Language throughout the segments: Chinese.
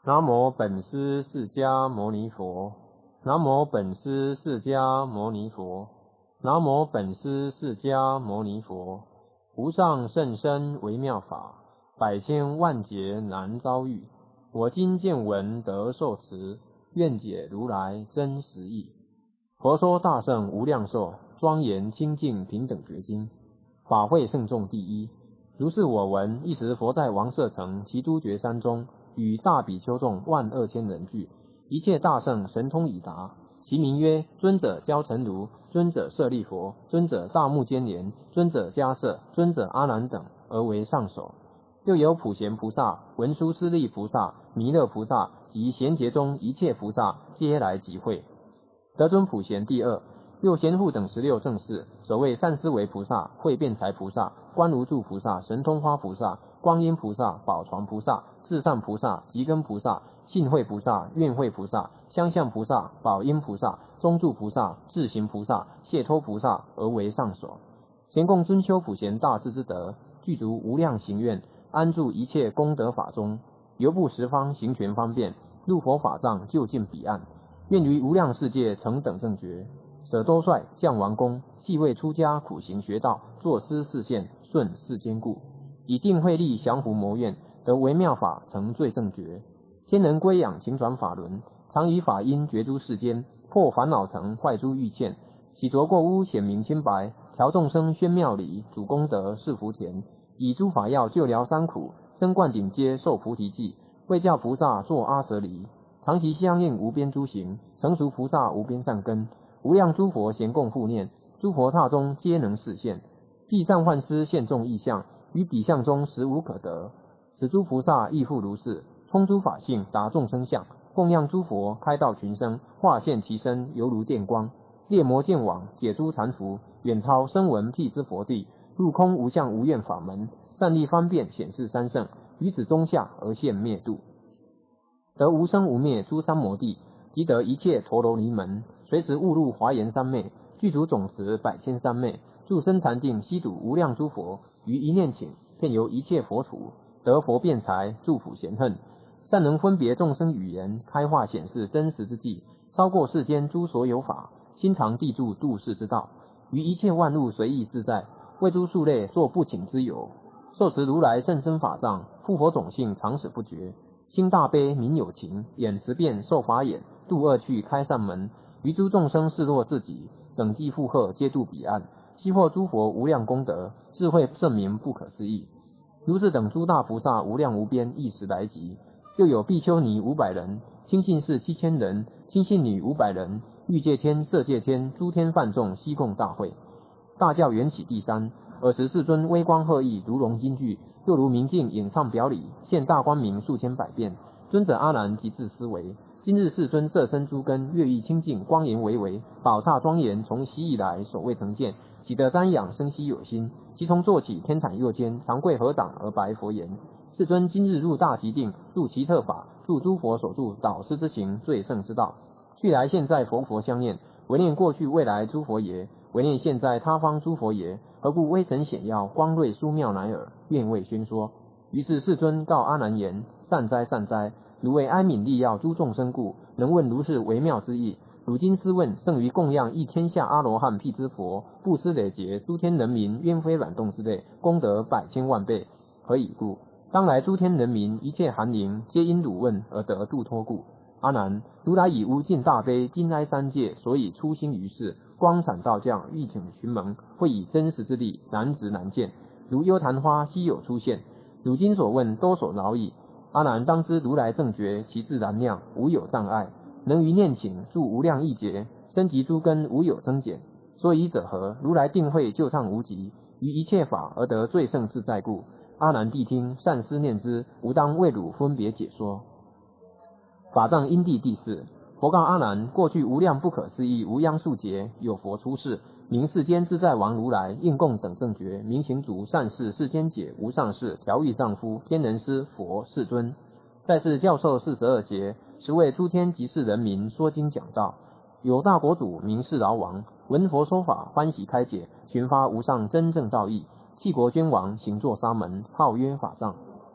南无本师释迦牟尼佛。南无本师释迦牟尼佛。南无本师释迦牟尼佛。无上甚深微妙法，百千万劫难遭遇。我今见闻得受持，愿解如来真实义。佛说大圣无量寿，庄严清净平等觉经。法会圣众第一。如是我闻，一时佛在王舍城其都觉山中，与大比丘众12000人聚，一切大圣神通已达，其名曰尊者交陈如、尊者舍利佛、尊者大目犍连、尊者迦摄、尊者阿难等，而为上首。又有普贤菩萨、文殊师利菩萨、弥勒菩萨及贤劫中一切菩萨，皆来集会。得尊普贤第二。又贤护等16正士，首位善思维菩萨、慧辩才菩萨、观无住菩萨、神通花菩萨、光音菩萨、宝床菩萨、至善菩萨、吉根菩萨、信慧菩萨、愿慧菩萨、相向菩萨、宝音菩萨、中住菩萨、智行菩萨、解脱菩萨，而为上首。咸共尊修普贤大士之德，具足无量行愿，安住一切功德法中，游步十方行权方便，入佛法藏就近彼岸，愿于无量世界成等正觉。舍多帅降王公，系为出家苦行学道，作施示现，顺世间故，以定慧力降伏魔怨，得微妙法成最正觉。天人归养行转法轮，常以法音觉诸世间，破烦恼层坏诸欲堑，洗浊过污显明清白，调众生宣妙理，主功德是福田，以诸法药救疗三苦，身灌顶阶受菩提记，为教菩萨作阿舍离，常习相应无边诸行，成熟菩萨无边善根。无量诸佛咸共护念，诸佛刹中皆能示现，辟善幻师现众异象，于彼相中实无可得。此诸菩萨亦复如是，充诸法性，达众生相，供养诸佛，开道群生，化现其身，犹如电光，猎魔见网，解诸缠缚，远超声闻辟支佛地，入空无相无愿法门，善利方便显示三圣，于此中下而现灭度，得无生无灭诸三摩地，即得一切陀罗尼门，随时误入华严三昧，具足总持百千三昧，住生禅定，悉睹无量诸佛，于一念请，遍游一切佛土，得佛辩才，住普贤恨，善能分别众生语言，开化显示真实之际，超过世间诸所有法，心常地住度世之道，于一切万物随意自在，为诸数类作不请之有，受持如来甚深法藏，复佛种性常使不绝，心大悲明有情，眼慈辩受法眼，度恶趣开善门，于诸众生视若自己，整济负荷皆度彼岸，悉获诸佛无量功德，智慧圣明不可思议。如是等诸大菩萨无量无边，一时来集。又有比丘尼500人，亲信士7000人，亲信女500人，欲界天、色界天、诸天梵众悉共大会。大教缘起第三，尔时世尊威光赫奕，如龙金具，又如明镜演唱表里，现大光明数千百变。尊者阿难即自思维：今日世尊色身诸根，月意清净，光颜巍巍，宝刹庄严，从昔以来所未曾见，喜得瞻仰，生希有心。其从坐起，天产右肩，长跪合掌而白佛言：世尊今日入大极定，入其特法，助诸佛所住导师之行，最胜之道。去来现在佛相念，唯念过去未来诸佛也，唯念现在他方诸佛也，何故微尘显耀，光瑞殊妙乃尔，愿为宣说。于是世尊告阿难言：善哉善哉，汝为哀悯利要诸众生故，能问如是微妙之意。汝今思问，胜于供养一天下阿罗汉辟支佛，布施累劫诸天人民，冤非卵动之类，功德百千万倍。何以故？当来诸天人民一切寒灵，皆因汝问而得度脱故。阿难，如来以无尽大悲，金哀三界，所以出心于世，光闪道降，欲请寻门，会以真实之力，难值难见，如幽昙花稀有出现。汝今所问，多所饶矣。阿难当知如来正觉，其自然量，无有障碍，能于念请住无量亿劫，身及诸根无有增减。所以者何？如来定慧就畅无极，于一切法而得最胜自在故。阿难谛听，善思念之，吾当为汝分别解说。法藏因地第四。佛告阿难：过去无量不可思议无央数劫，有佛出世，名世间自在王如来，应供等正觉，明行足，善事世间解，无上士，调御丈夫，天人师，佛世尊。在世教授42劫，实为诸天及世人民说经讲道。有大国主名世饶王，闻佛说法，欢喜开解，寻发无上真正道义，弃国君王，行作沙门，号曰法藏。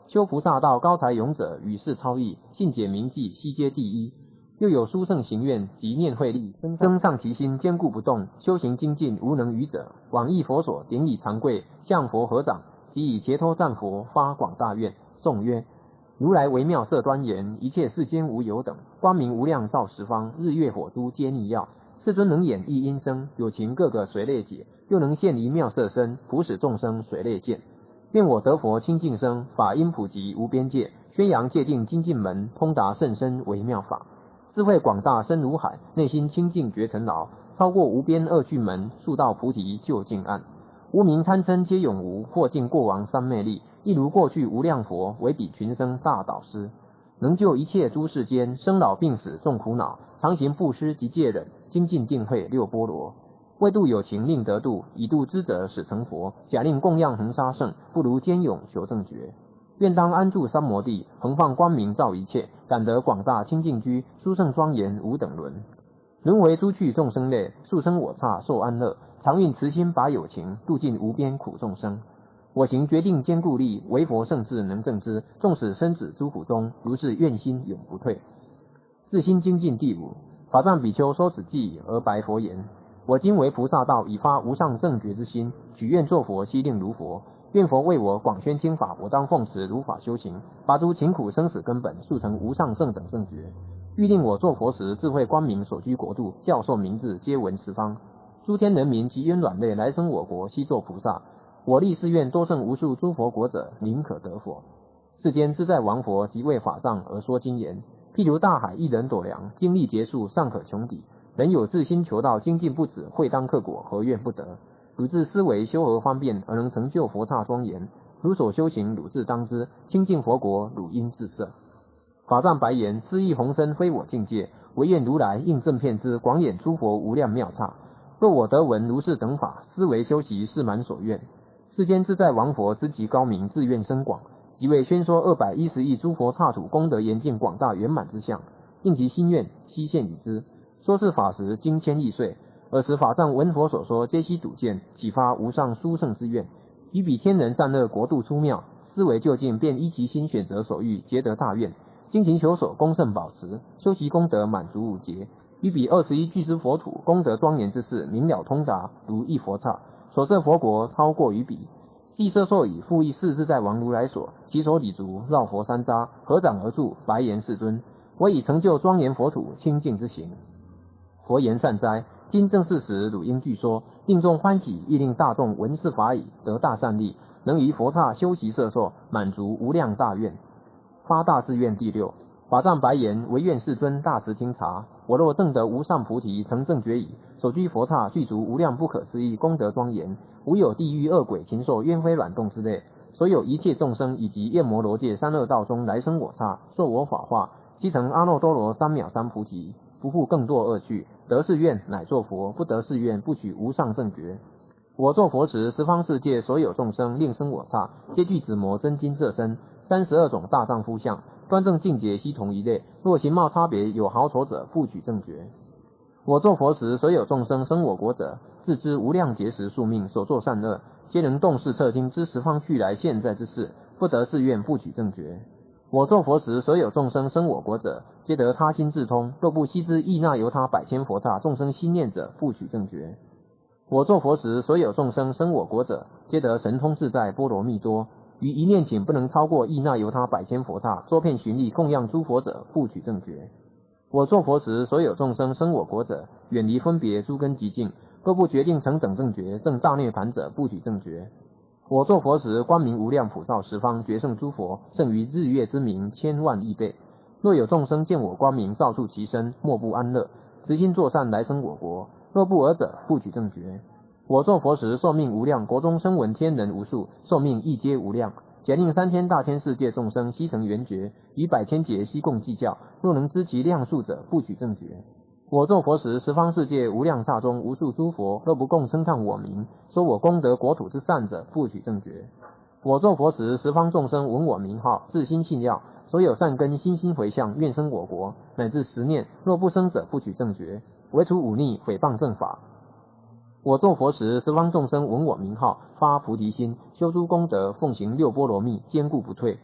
修菩萨道高才勇者，与世超异，信解明记，悉皆第一。又有殊胜行愿及念慧力，增上其心，坚固不动，修行精进，无能愚者，往诣佛所，顶礼长跪，向佛合掌，即以伽托赞佛，发广大愿。颂曰：如来微妙色端严，一切世间无有等，光明无量照十方，日月火珠皆逆耀。世尊能演一音声，有情个个随类解，又能现离妙色身，普使众生随类见。愿我得佛清净生，法音普及无边界，宣扬戒定精进门，通达甚深微妙法。智慧广大深如海，内心清净绝尘劳，超过无边恶趣门，速到菩提究竟岸。无明贪嗔皆永无，破尽过往三昧力，一如过去无量佛，为彼群生大导师。能救一切诸世间，生老病死众苦恼，常行布施及戒忍，精进定慧六波罗。为度有情令得度，以度知者使成佛。假令供养恒沙圣，不如坚勇求正觉。愿当安住三摩地，恒放光明照一切，感得广大清净居，殊胜庄严无等伦。轮回诸趣众生类，速生我刹受安乐，常运慈心拔有情，度尽无边苦众生。我行决定坚固力，唯佛圣智能正知，纵使身止诸苦中，如是愿心永不退。自心精进第五，法藏比丘说此偈而白佛言：我今为菩萨道，以发无上正觉之心，许愿作佛，悉令如佛。愿佛为我广宣经法，我当奉持如法修行，拔诸勤苦生死根本，速成无上正等正觉。欲令我作佛时，智慧光明所居国度，教授名字皆闻十方。诸天人民及冤软类来生我国，悉作菩萨。我立誓愿多胜无数诸佛国者，宁可得佛。世间自在王佛即为法藏而说经言，譬如大海一人斗量，经历结束尚可穷底。人有自心求道，精进不止，会当克果，何怨不得？汝自思维修而方便，而能成就佛刹庄严。汝所修行，汝自当知，清净佛国，汝应自摄。法藏白言：思意宏深，非我境界，唯愿如来应正遍知，广演诸佛无量妙刹。若我得闻如是等法，思维修习，是满所愿。世间自在王佛知其高明，自愿深广，即为宣说210亿诸佛刹土功德严尽广大圆满之相，应其心愿，悉现与之。说是法时，经千亿岁。尔时法藏闻佛所说，皆悉睹见，启发无上殊胜之愿。于彼天人善恶国度出妙，思维究竟，便依其心选择所欲，皆得大愿。精勤求索，功胜保持，修习功德满足无竭。于彼21具之佛土，功德庄严之事，明了通达，如一佛刹。所设佛国超过于彼。既设受已，复以世自在王如来所，其所礼足，绕佛三匝，合掌而住，白言世尊：我已成就庄严佛土清净之行。佛言：善哉！今正是时，汝应具说，令众欢喜，亦令大众闻是法已，得大善利，能于佛刹修习摄受，满足无量大愿。发大誓愿第六。法藏白言：唯愿世尊大慈听察。我若证得无上菩提，成正觉已，所居佛刹具足无量不可思议功德庄严，无有地狱恶鬼禽兽冤非卵动之类，所有一切众生以及夜摩罗界三恶道中来生我刹，受我法化，悉成阿耨多罗三藐三菩提，不复更堕恶趣。得是愿，乃作佛；不得是愿，不取无上正觉。我作佛时，十方世界所有众生令生我刹，皆具紫磨真金色身，32种大丈夫相，端正净洁，悉同一类。若形貌差别有好丑者，不取正觉。我作佛时，所有众生生我国者，自知无量劫时宿命，所作善恶，皆能洞视彻听，知十方去来现在之事，不得是愿，不取正觉。我作佛时，所有众生生我国者，皆得他心智通，若不悉知意那由他百千佛刹众生心念者，不取正觉。我作佛时，所有众生生我国者，皆得神通自在波罗蜜多，于一念顷不能超过意那由他百千佛刹，周遍巡历供养诸佛者，不取正觉。我作佛时，所有众生生我国者，远离分别诸根极境，若不决定成整正觉，证大涅盘者，不取正觉。我作佛时，光明无量普照十方，决胜诸佛，胜于日月之明千万亿倍。若有众生见我光明照触其身，莫不安乐，慈心作善来生我国。若不尔者，不取正觉。我作佛时，寿命无量，国中声闻天人无数，寿命亦皆无量。假令3000大千世界众生悉成圆觉，于百千劫悉共计较，若能知其量数者，不取正觉。我作佛时，十方世界无量刹中无数诸佛，若不共称叹我名，说我功德国土之善者，不取正觉。我作佛时，十方众生闻我名号，自心信要，所有善根心心回向，愿生我国，乃至10念，若不生者，不取正觉。唯除忤逆诽谤正法。我作佛时，十方众生闻我名号，发菩提心，修诸功德，奉行6波罗蜜，坚固不退。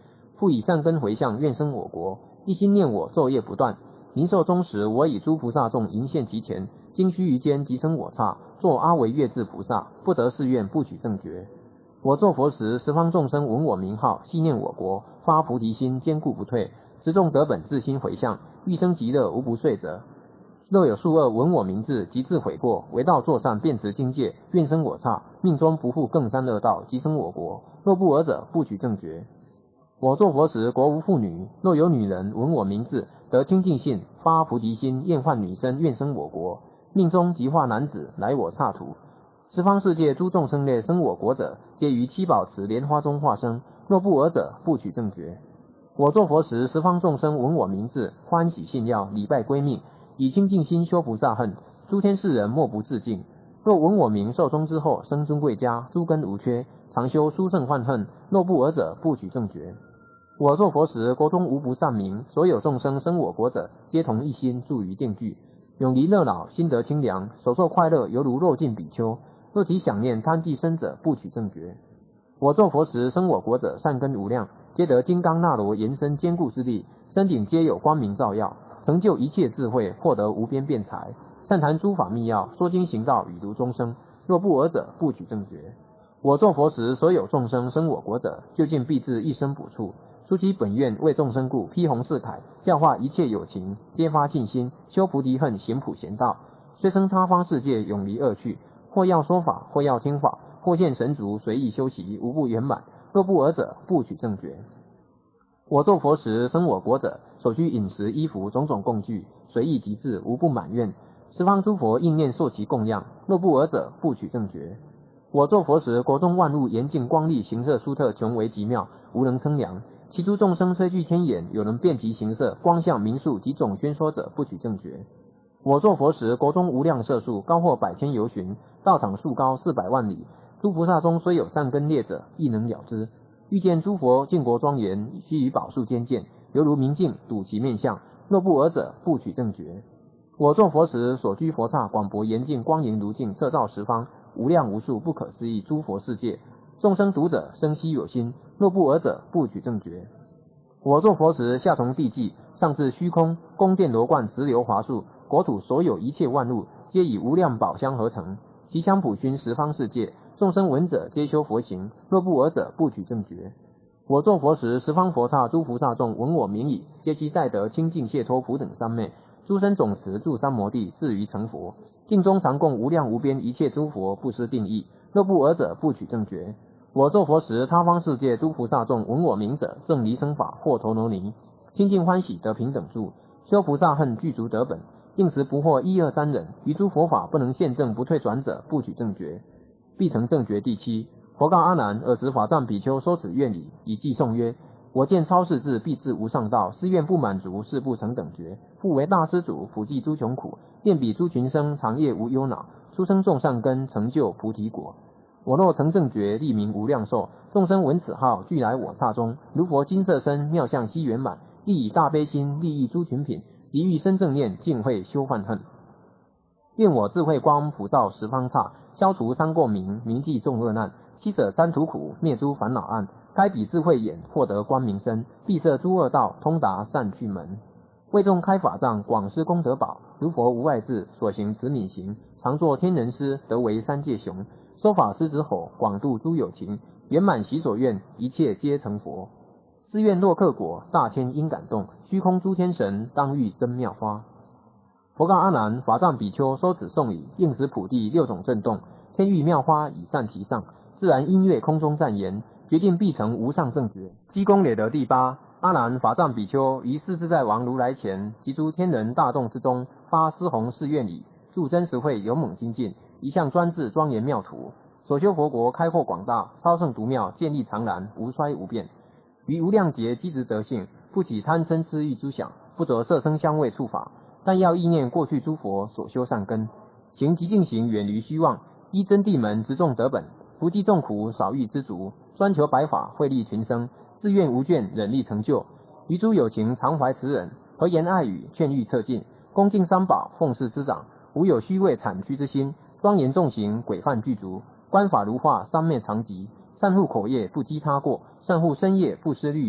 复以善根回向，愿生我国，一心念我，昼夜不断。临寿终时，我以诸菩萨众迎现其前，经须臾间，即生我刹，作阿惟越致菩萨，不得誓愿，不取正觉。我作佛时，十方众生闻我名号，系念我国，发菩提心，坚固不退，持众得本，自心回向，欲生极乐，无不遂者。若有数恶闻我名字，即自悔过，为道作善，便持境界，愿生我刹，命中不复更三恶道，即生我国。若不尔者，不取正觉。我作佛时，国无妇女，若有女人闻我名字，得清净信，发菩提心，厌患女身，愿生我国，命中即化男子，来我刹土。十方世界诸众生类生我国者，皆于七宝池莲花中化生，若不尔者，不取正觉。我作佛时，十方众生闻我名字，欢喜信要，礼拜归命，以清净心修菩萨恨，诸天世人莫不自敬。若闻我名，寿终之后，生尊贵家，诸根无缺，常修殊胜幻恨，若不尔者，不取正觉。我作佛时，国中无不善名，所有众生生我国者，皆同一心，住于定聚，永离乐恼，心得清凉，所受快乐犹如若尽比丘。若其想念贪忌生者，不取正觉。我作佛时，生我国者，善根无量，皆得金刚那罗延伸坚固之力，身顶皆有光明照耀，成就一切智慧，获得无边辩才，善谈诸法密要，说经行道，语如众生。若不尔者，不取正觉。我作佛时，所有众生生我国者，究竟必至一生补处，出其本愿，为众生故，披红饰铠，教化一切有情，皆发信心，修菩提恨，行普贤道。虽生他方世界，永离恶趣，或要说法，或要听法，或现神足，随意修习，无不圆满。若不尔者，不取正觉。我作佛时，生我国者，所需饮食、衣服种种供具，随意即至，无不满愿。十方诸佛应念受其供养，若不尔者，不取正觉。我作佛时，国中万物严净光丽，形色殊特，穷为极妙，无能称量。其诸众生虽具天眼，有能辨其形色、光相、名数及总宣说者，不取正觉。我作佛时，国中无量舍数，高或百千由旬，道场数高400万里。诸菩萨中虽有善根劣者，亦能了之。遇见诸佛净国庄严，须于宝树间见，犹如明镜，睹其面相。若不尔者，不取正觉。我作佛时，所居佛刹广博严净，光莹如镜，摄照十方，无量无数不可思议诸佛世界。众生读者，生希有心，若不尔者，不取正觉。我作佛时，下从地际，上至虚空，宫殿罗观，石榴华树，国土所有一切万物，皆以无量宝香合成，其香普熏十方世界。众生闻者，皆修佛行，若不尔者，不取正觉。我作佛时，十方佛刹诸菩萨众闻我名已，皆悉再得清净解脱普等三昧，诸身总持住三摩地，至于成佛。境中常供无量无边一切诸佛，不失定义，若不尔者，不取正觉。我作佛时，他方世界诸菩萨众闻我名者，正离生法，或陀罗尼，清净欢喜，得平等住，修菩萨恨，具足得本，应时不惑1、2、3忍，于诸佛法不能现证不退转者，不取正觉。必成正觉第7。佛告阿难：尔时法藏比丘说此愿礼，以记颂曰：我见超世智，必至无上道，是愿不满足，是不成等觉。复为大施主，普济诸穷苦，便比诸群生，长夜无忧恼，出生种善根，成就菩提果。我若成正觉，立名无量寿，众生闻此号，俱来我刹中，如佛金色身，妙相悉圆满，亦以大悲心利益诸群品，即欲生正念，尽慧修犯恨。愿我智慧光普照十方刹，消除三过明，明济众恶难，悉舍三途苦，灭诸烦恼暗，开彼智慧眼，获得光明身，闭塞诸恶道，通达善趣门。为众开法藏，广施功德宝，如佛无外志，所行慈悯行，常作天人师，得为三界雄。说法狮子吼，广度诸有情，圆满习所愿，一切皆成佛。誓愿若克果，大千因感动，虚空诸天神当遇真妙花。佛告阿难：法藏比丘说此颂语，应时普地6种震动，天域妙花已散其上，自然音乐空中赞言，决定必成无上正觉。积功累德第8。阿难，法藏比丘于世自在王如来前，及诸天人大众之中，发施弘誓愿礼，助真实慧勇猛精进，一向专制庄严妙土，所修佛国开阔广大，超胜独妙，建立常然，无衰无变。于无量劫积植德性，不起贪嗔痴欲诸想，不着色声香味触法，但要意念过去诸佛所修善根，行极静行，远离虚妄，依真谛门直众得本，不计众苦，少欲知足，专求白法，惠利群生，自愿无倦，忍力成就。于诸有情常怀慈忍，和言爱语，劝喻策进，恭敬三宝，奉事师长，无有虚伪谄曲之心，庄严重行，规范具足，观法如画，三昧常寂，善护口业，不积他过，善护身业，不失律仪，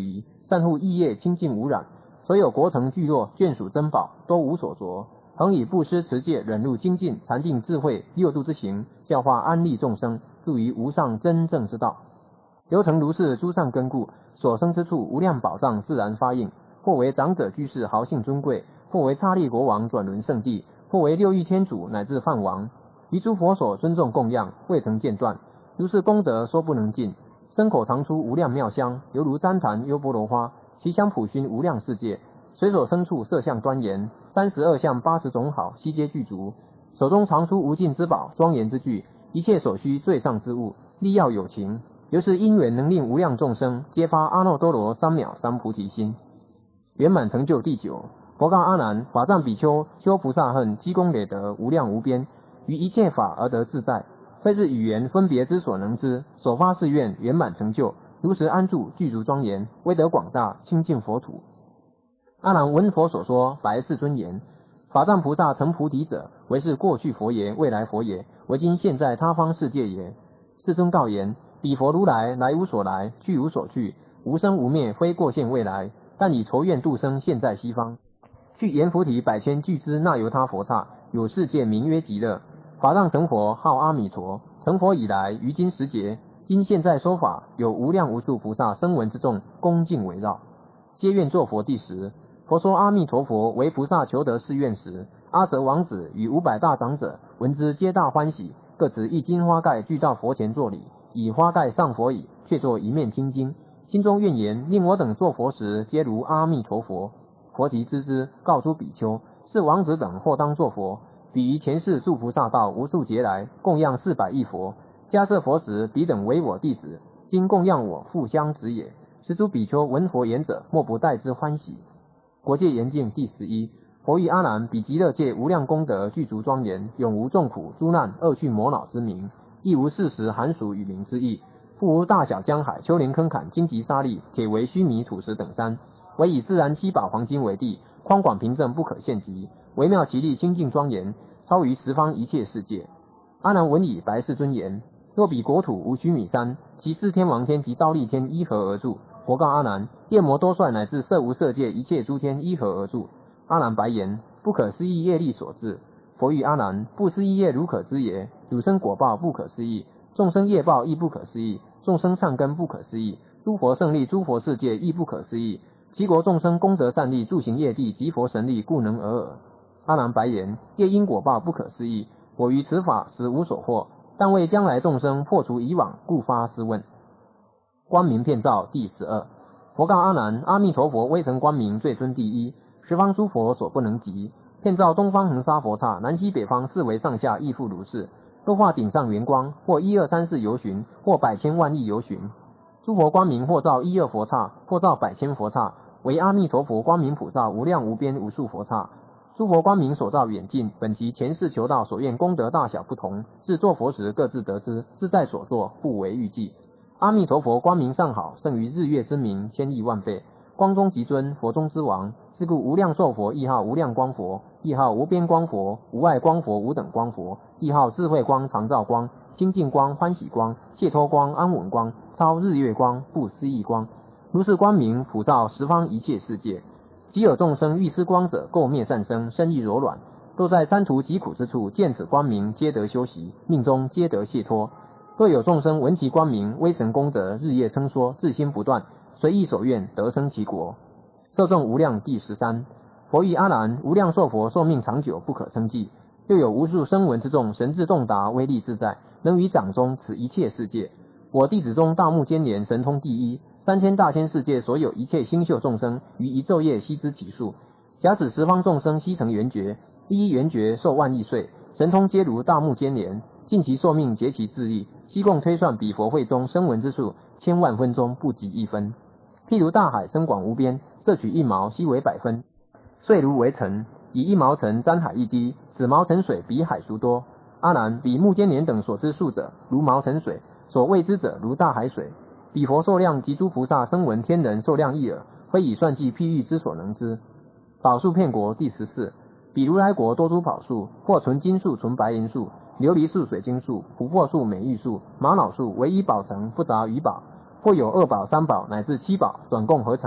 善护异业清净无染，所有国城聚落眷属珍宝都无所着。恒以布施持戒忍辱精进禅定智慧六度之行，教化安利众生，入于无上真正之道。由成如是诸善根故，所生之处无量宝藏自然发应，或为长者居士豪姓尊贵，或为刹利国王转轮圣地，或为六欲天主乃至梵王，于诸佛所尊重供养，未曾间断。如是功德说不能尽，身口常出无量妙香，犹如旃檀优波罗花，其香普熏无量世界。随所生处色相端严，32相80种好，悉皆具足。手中常出无尽之宝，庄严之具，一切所需最上之物，利要有情。由是因缘能令无量众生皆发阿耨多罗三藐三菩提心。圆满成就第9。佛告阿难：法藏比丘修菩萨恨，积功累德无量无边，于一切法而得自在，非是语言分别之所能知。所发誓愿圆满成就，如实安住，具足庄严，威德广大，清净佛土。阿难闻佛所说，白世尊言：法藏菩萨成菩提者，为是过去佛也，未来佛也，为今现在他方世界也。世尊告言：彼佛如来，来无所来，去无所去，无生无灭，非过现未来，但以筹愿度生，现在西方。具阎浮提百千俱胝那由他佛刹，有世界名曰极乐。法藏成佛号阿弥陀，成佛以来，于今时节，今现在说法，有无量无数菩萨声闻之众，恭敬围绕，皆愿作佛。第10。佛说阿弥陀佛为菩萨求得誓愿时，阿舍王子与500大长者闻之，皆大欢喜，各持一金花盖具到佛前作礼，以花盖上佛椅，却坐一面听经，心中愿言：令我等作佛时，皆如阿弥陀佛。佛即知之，告诸比丘：是王子等或当作佛。彼于前世诸菩萨道无数劫来，供养400亿佛。迦设佛时，彼等为我弟子，今供养我，复相子也。是诸比丘闻佛言者，莫不待之欢喜。国界严净第11。佛于阿难：彼极乐界无量功德具足庄严，永无众苦诸难恶趣魔恼之名，亦无世时寒暑雨名之意，复无大小江海丘陵坑坎荆棘沙砾铁围须弥土石等山，唯以自然七宝黄金为地，宽广平正不可限极，微妙其力清净庄严，超于十方一切世界。阿难闻已，白世尊言：若彼国土无须弥山，其四天王天及忉利天依何而住？佛告阿难：夜魔多帅乃至色无色界一切诸天依何而住？阿难白言：不可思议业力所致。佛语阿难：不思议业如可知也？汝生果报不可思议，众生业报亦不可思议，众生善根不可思议，诸佛胜利诸佛世界亦不可思议，其国众生功德善利助行业地及佛神力故能尔尔。阿难白言：业因果报不可思议，我于此法实无所获，但为将来众生破除以往，故发斯问。光明遍照第12。佛告阿难：阿弥陀佛威神光明最尊第一，十方诸佛所不能及。遍照东方恒沙佛刹，南西北方四维上下亦复如是。若化顶上圆光，或1、2、3、4游巡，或百千万亿游巡。诸佛光明或照1、2佛刹，或照百千佛刹，为阿弥陀佛光明普照无量无边无数佛刹。诸佛光明所照远近，本其前世求道所愿功德大小不同，至作佛时各自得知，自在所作，不为预计。阿弥陀佛光明上好，胜于日月之明千亿万倍，光中极尊，佛中之王。是故无量寿佛亦号无量光佛，亦号无边光佛，无碍光佛，无等光佛，亦号智慧光、常照光、清净光、欢喜光、解脱光、安稳光、超日月光、不思议光。如是光明普照十方一切世界。即有众生欲施光者，垢灭善生，身意柔软，若在三途疾苦之处见此光明，皆得修习，命中皆得解脱。若有众生闻其光明，威神功德日夜称说，至心不断，随意所愿，得生其国。受众无量第13。佛语阿难：无量寿佛寿命长久，不可称计。又有无数声闻之众，神智洞达，威力自在，能于掌中此一切世界。我弟子中大目犍连神通第一，3000大千世界所有一切星宿众生，于一昼夜悉知其数。假使十方众生悉成圆觉，一一圆觉寿万亿岁，神通皆如大目犍连，尽其寿命，竭其智力，悉共推算彼佛会中声闻之数，千万分中不及1分。譬如大海深广无边，摄取1毛，悉为100分，遂如为尘，以1毛尘沾海一滴，此毛尘水比海殊多。阿难，彼目犍连等所知数者，如毛尘水；所未知者，如大海水。彼佛寿量及诸菩萨声闻天人寿量亦尔，非以算计譬喻之所能知。宝树遍国第14。彼如来国多诸宝树，或纯金树、纯白银树、琉璃树、水晶树、琥珀树、美玉树、玛瑙树，唯一宝成，不杂余宝。或有2宝、3宝乃至7宝，转共合成，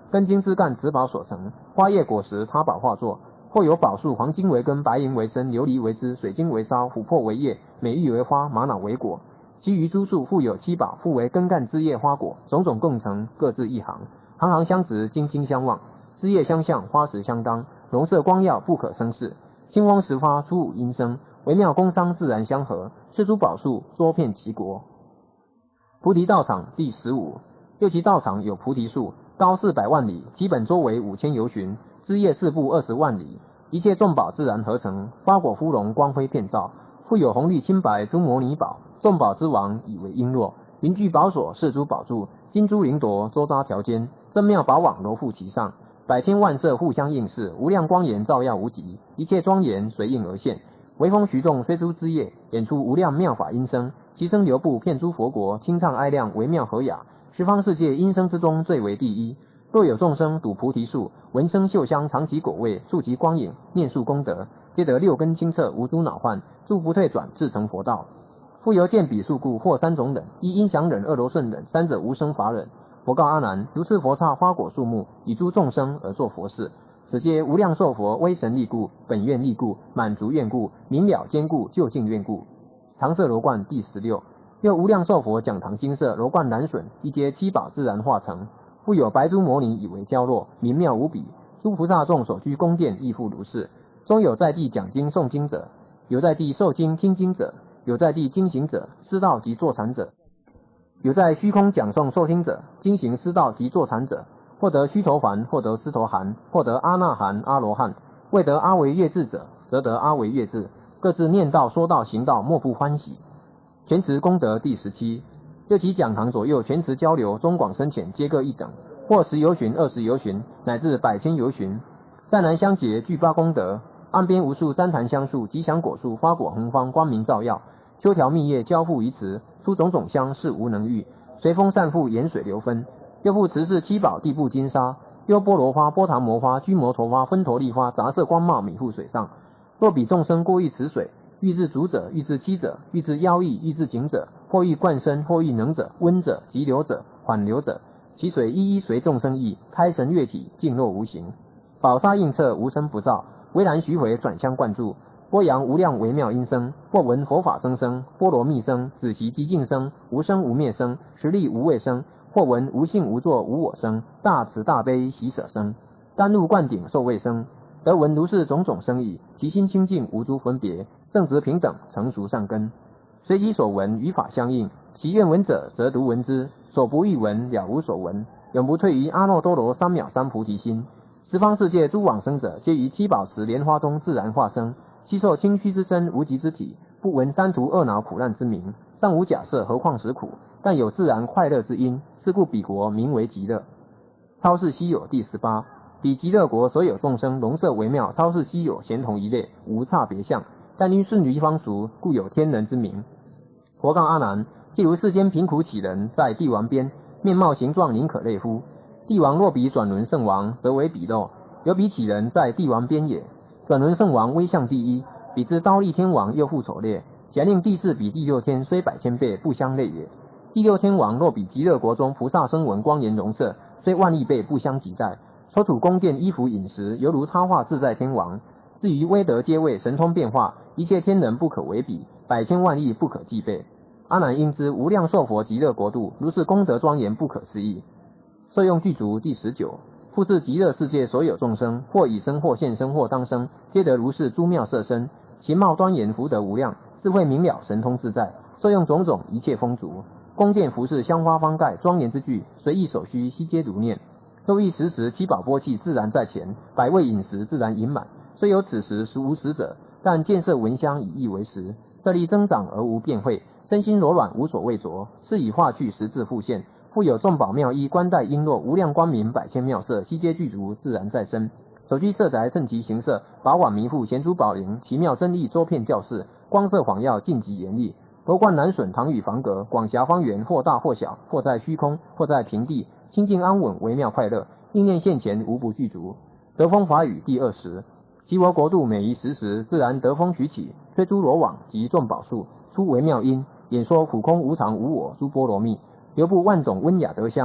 根茎枝干此宝所成，花叶果实他宝化作。或有宝树，黄金为根，白银为身，琉璃为枝，水晶为梢，琥珀为叶，美玉为花，玛瑙为果。其余诸树复有七宝，复为根干枝叶花果，种种共成，各自一行，行行相直，茎茎相望，枝叶相向，花实相当，容色光耀，不可生视。清风时发，出五音声，微妙工商，自然相合。是诸宝树，周遍其国。菩提道场第15。又其道场有菩提树，高400万里，其本周围5000由旬，枝叶四部20万里，一切众宝自然合成，花果芙蓉，光辉遍照。复有红绿青白诸摩尼宝，众宝之王以为璎珞，云具宝所，是诸宝柱，金珠灵铎，周匝条间，珍妙宝网罗覆其上，百千万色互相映饰，无量光颜照耀无极，一切庄严随应而现。微风徐动，吹出枝叶，演出无量妙法音声，其声流布遍诸佛国，清畅哀亮，微妙和雅。十方世界音声之中最为第一。若有众生睹菩提树，闻声嗅香，尝其果味，触其光影，念述功德，皆得六根清澈，无诸恼患，诸不退转，至成佛道。复由见彼树故，或三种忍：一音响忍，二柔顺忍，三者无生法忍。佛告阿难：如是佛刹花果树木，以诸众生而作佛事，此皆无量寿佛威神力故，本愿力故，满足愿故，明了坚固，究竟愿故。常设罗观第16。又无量寿佛讲堂金色，罗观南笋，一皆七宝自然化成。复有白珠摩尼以为娇弱，明妙无比。诸菩萨众所居宫殿亦复如是。中有在地讲经诵经者，有在地受经听经者，有在地经行者，施道及坐禅者，有在虚空讲诵受听者，经行施道及坐禅者，或得须陀洹，或得斯陀含，或得阿那含、阿罗汉。未得阿惟越致者，则得阿惟越致。各自念道、说道、行道，莫不欢喜。全持功德第17。又其讲堂左右全持交流，中广深浅皆各一等，或10由旬、20由旬，乃至百千由旬。湛然相结，具八功德。岸边无数旃檀香树、吉祥果树，花果红芳，光明照耀。秋条密叶交付于池，出种种香，是无能喻。随风散复，沿水流分。又复持是七宝地布金沙，优波罗花、波唐摩花、居摩陀花、分陀利花，杂色光茂，弥覆水上。若彼众生过于此水，欲至足者，欲至七者，欲至腰翼，欲至颈者，或欲灌身，或欲能者，温者，急流者，缓流者，其水一一随众生意，开神悦体，静若无形。宝沙映彻，无声不照，微然徐回，转相灌注。波扬无量微妙音声，或闻佛法声声，波罗蜜声，子习寂静声，无生无灭声，实力无畏声，或闻无性无作无我声，大慈大悲喜舍声，甘露灌顶受味声。得闻如是种种声意，其心清净，无诸分别，正直平等，成熟善根。随其所闻，与法相应。其愿闻者，则独闻之；所不欲闻，了无所闻，永不退于阿耨多罗三藐三菩提心。十方世界诸往生者，皆于七宝池莲花中自然化生，悉受清虚之身，无极之体，不闻三途恶恼苦难之名，尚无假设，何况实苦？但有自然快乐之因，是故彼国名为极乐。超世稀有第18。彼极乐国所有众生，容色微妙，超世稀有，咸同一类，无差别相。但因顺于方俗，故有天人之名。佛告阿难：譬如世间贫苦乞人，在帝王边，面貌形状宁可类乎？帝王若比转轮圣王，则为彼肉。有彼乞人，在帝王边也。转轮圣王威相第一，彼之刀立天王又复丑劣。咸令第四比第六天，虽百千倍，不相类也。第六天王若比极乐国中菩萨声闻光颜容色，虽万亿倍，不相及在。所处宫殿衣服饮食，犹如他化自在天王。至于威德阶位，神通变化，一切天人不可为比，百千万亿不可计备。阿难应知无量寿佛极乐国度，如是功德庄严，不可思议。受用具足第19。复至极乐世界所有众生，或已生，或现生，或当生，皆得如是诸妙色身，形貌端严，福德无量，智慧明了，神通自在，受用种种一切丰足。宫殿服饰香花方盖，庄严之具，随意所需，悉皆如念。若欲时时七宝钵器自然在前，百味饮食自然盈满。虽有此时实无食者，但见色闻香以意为食，色力增长而无变秽，身心柔软无所畏着，是以化去实质复现。复有众宝妙衣，冠带璎珞，无量光明，百千妙色，悉皆具足，自然在身。所居色宅，甚其形色，宝碗弥覆，咸珠宝灵，奇妙真意，周遍教室，光色晃耀，尽极严厉。罗观南笋，堂宇房阁，广狭方圆，或大或小，或在虚空，或在平地，清净安稳，微妙快乐，应念现前，无不具足。得风法语第20。其我国度每于时时，自然得风徐起，吹诸罗网及众宝树，出微妙音，演说苦空无常无我诸波罗蜜，流布万种温雅德香，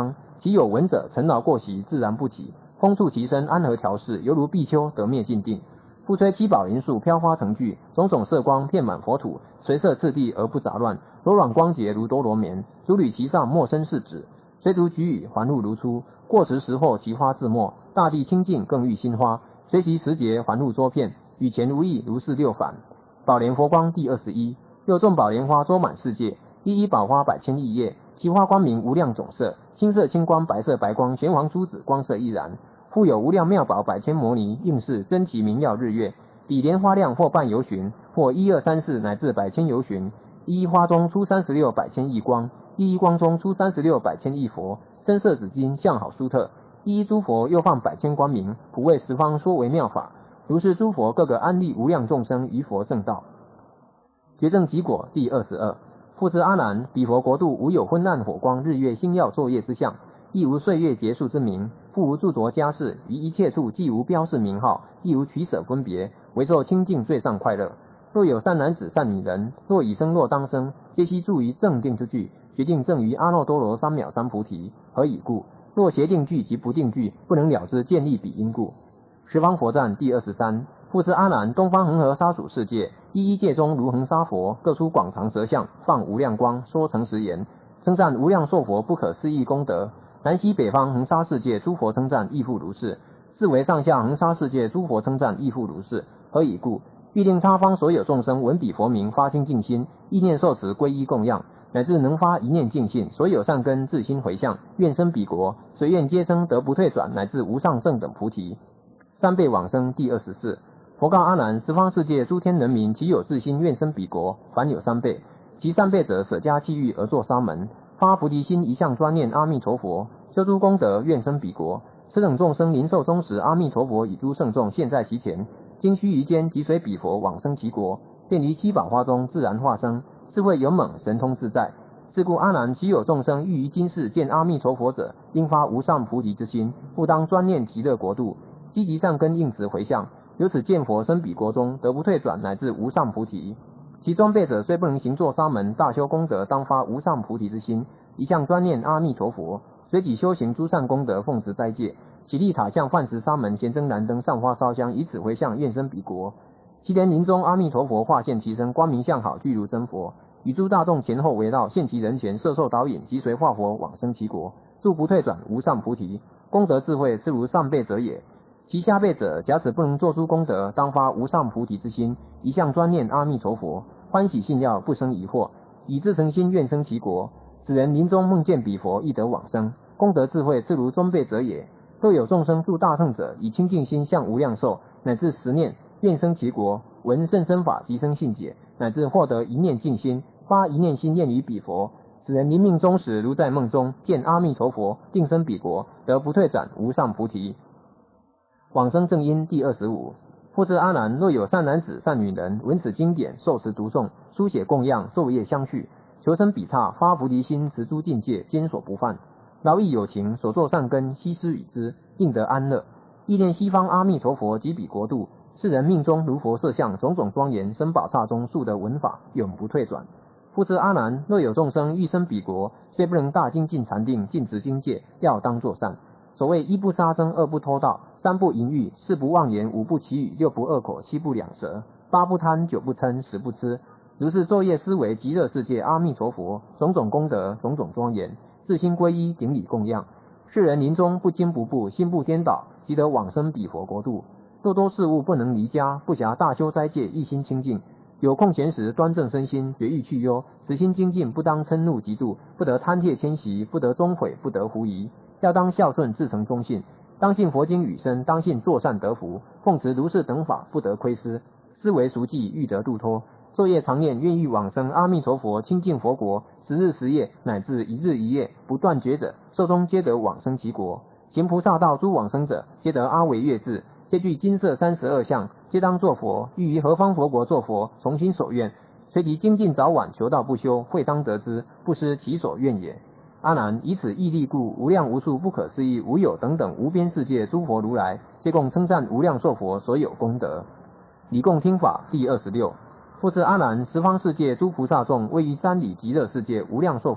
其有闻者，尘劳过习，自然不起。风触其身，安和调适，犹如碧丘得灭尽定。复吹七宝银树，飘花成聚，种种色光遍满佛土，随色次第而不杂乱，柔软光洁如多罗棉。竹履其上，莫生是指。随逐举雨，还入如初。过时时或其花自没，大地清净，更遇新花。随其时节，还入桌片，与前无异，如是六返。宝莲佛光第21。六众宝莲花周满世界，一一宝花百千亿叶，其花光明无量种色，青色青光，白色白光，玄黄珠子，光色亦然。复有无量妙宝百千摩尼，应是珍奇明耀日月。比莲花量或半由旬，或1、2、3、4乃至百千由旬。一一花中出36百千亿光，一一光中出36百千亿佛，深色紫金，相好殊特。一一诸佛又放百千光明，普为十方说为妙法。如是诸佛各个安利无量众生于佛正道。觉证己果第22。复之阿难，彼佛国度无有昏暗火光日月星耀昼夜之相，亦无岁月结束之名，复无著着家事，于一切处既无标示名号，亦无取舍分别，唯受清净最上快乐。若有善男子善女人，若已生若当生，皆悉住于正定之具，决定正于阿耨多罗三藐三菩提。何以故？若邪定具及不定具，不能了知建立彼因故。十方佛赞第23。复之阿难，东方恒河沙数世界，一一界中如恒沙佛，各出广长舌相，放无量光，说诚实言，称赞无量寿佛不可思议功德。南西北方恒沙世界诸佛称赞亦复如是，四维上下恒沙世界诸佛称赞亦复如是。何以故？欲令他方所有众生闻彼佛名，发清净心，意念受持，皈依供养，乃至能发一念净信，所有善根自心回向，愿生彼国，随愿皆生，得不退转，乃至无上正等菩提。三辈往生第24。佛告阿难，十方世界诸天人民，其有自心愿生彼国，凡有三辈。其三辈者，舍家弃欲而作沙门，发菩提心，一向专念阿弥陀佛，修诸功德，愿生彼国。此等众生临寿终时，阿弥陀佛与诸圣众现在其前，经须臾间，即随彼佛往生其国，便于七宝花中自然化生，智慧勇猛，神通自在。是故阿难，其有众生欲于今世见阿弥陀佛者，应发无上菩提之心，不当专念极乐国度，积极善根应持回向，由此见佛生彼国中，得不退转，乃至无上菩提。其中辈者虽不能行作沙门，大修功德，当发无上菩提之心，一向专念阿弥陀佛，随己修行诸善功德，奉持斋戒，起立塔像，饭食沙门，咸灯燃灯，上花烧香，以此回向，愿生彼国。其连临终阿弥陀佛化现其身，光明相好，具如真佛，与诸大众前后围绕，现其人前，摄受导引，即随化佛往生其国，住不退转，无上菩提。功德智慧，是如上辈者也。其下辈者，假使不能做诸功德，当发无上菩提之心，一向专念阿弥陀佛，欢喜信要，不生疑惑，以至诚心愿生其国。此人临终梦见彼佛，亦得往生。功德智慧，是如中辈者也。若有众生住大乘者，以清净心向无量寿，乃至10念，愿生其国，闻甚深法，即生信解，乃至获得一念净心，发一念心愿于彼佛。此人临命终时，如在梦中见阿弥陀佛，定生彼国，得不退转，无上菩提。往生正因第25。复之阿难，若有善男子善女人，闻此经典，受持读诵，书写供养，昼夜相续，求生彼刹，发菩提心，持诸境界，坚所不犯，劳逸有情，所作善根，悉施与之，应得安乐。意念西方阿弥陀佛及彼国度，世人命中如佛色相，种种庄严，生把刹中速得闻法，永不退转。复之阿难，若有众生欲生彼国，虽不能大精进禅定，尽持经戒，要当作善。所谓一不杀生，二不偷盗，三不淫欲，四不妄言，五不绮语，六不恶口，七不两舌，八不贪，九不嗔，十不痴。如是昼夜思维极乐世界阿弥陀佛种种功德，种种庄严，自心皈依，顶礼供养。世人临终不惊不怖，心不颠倒，即得往生彼佛国度。若多事物不能离家，不暇大修斋戒，一心清净，有空闲时端正身心，绝欲去忧，此心精进，不当嗔怒嫉妒，不得贪怯迁徙，不得终悔，不得狐疑。要当孝顺，自成忠信，当信佛经语声，当信作善得福，奉持如是等法，不得亏失。思维熟记，欲得度脱，昼夜常念，愿欲往生阿弥陀佛清净佛国，10日10夜，乃至1日1夜，不断绝者，寿终皆得往生其国。行菩萨道诸往生者，皆得阿惟越致，皆具金色32相，皆当作佛。欲于何方佛国作佛，从心所愿，随其精进早晚，求道不休，会当得之，不失其所愿也。阿难，以此义力故，无量无数不可思议无有等等无边世界诸佛如来，皆共称赞无量寿佛所有功德。礼供听法第26。复之阿难，十方世界诸菩萨众，位于瞻礼极乐世界无量寿佛，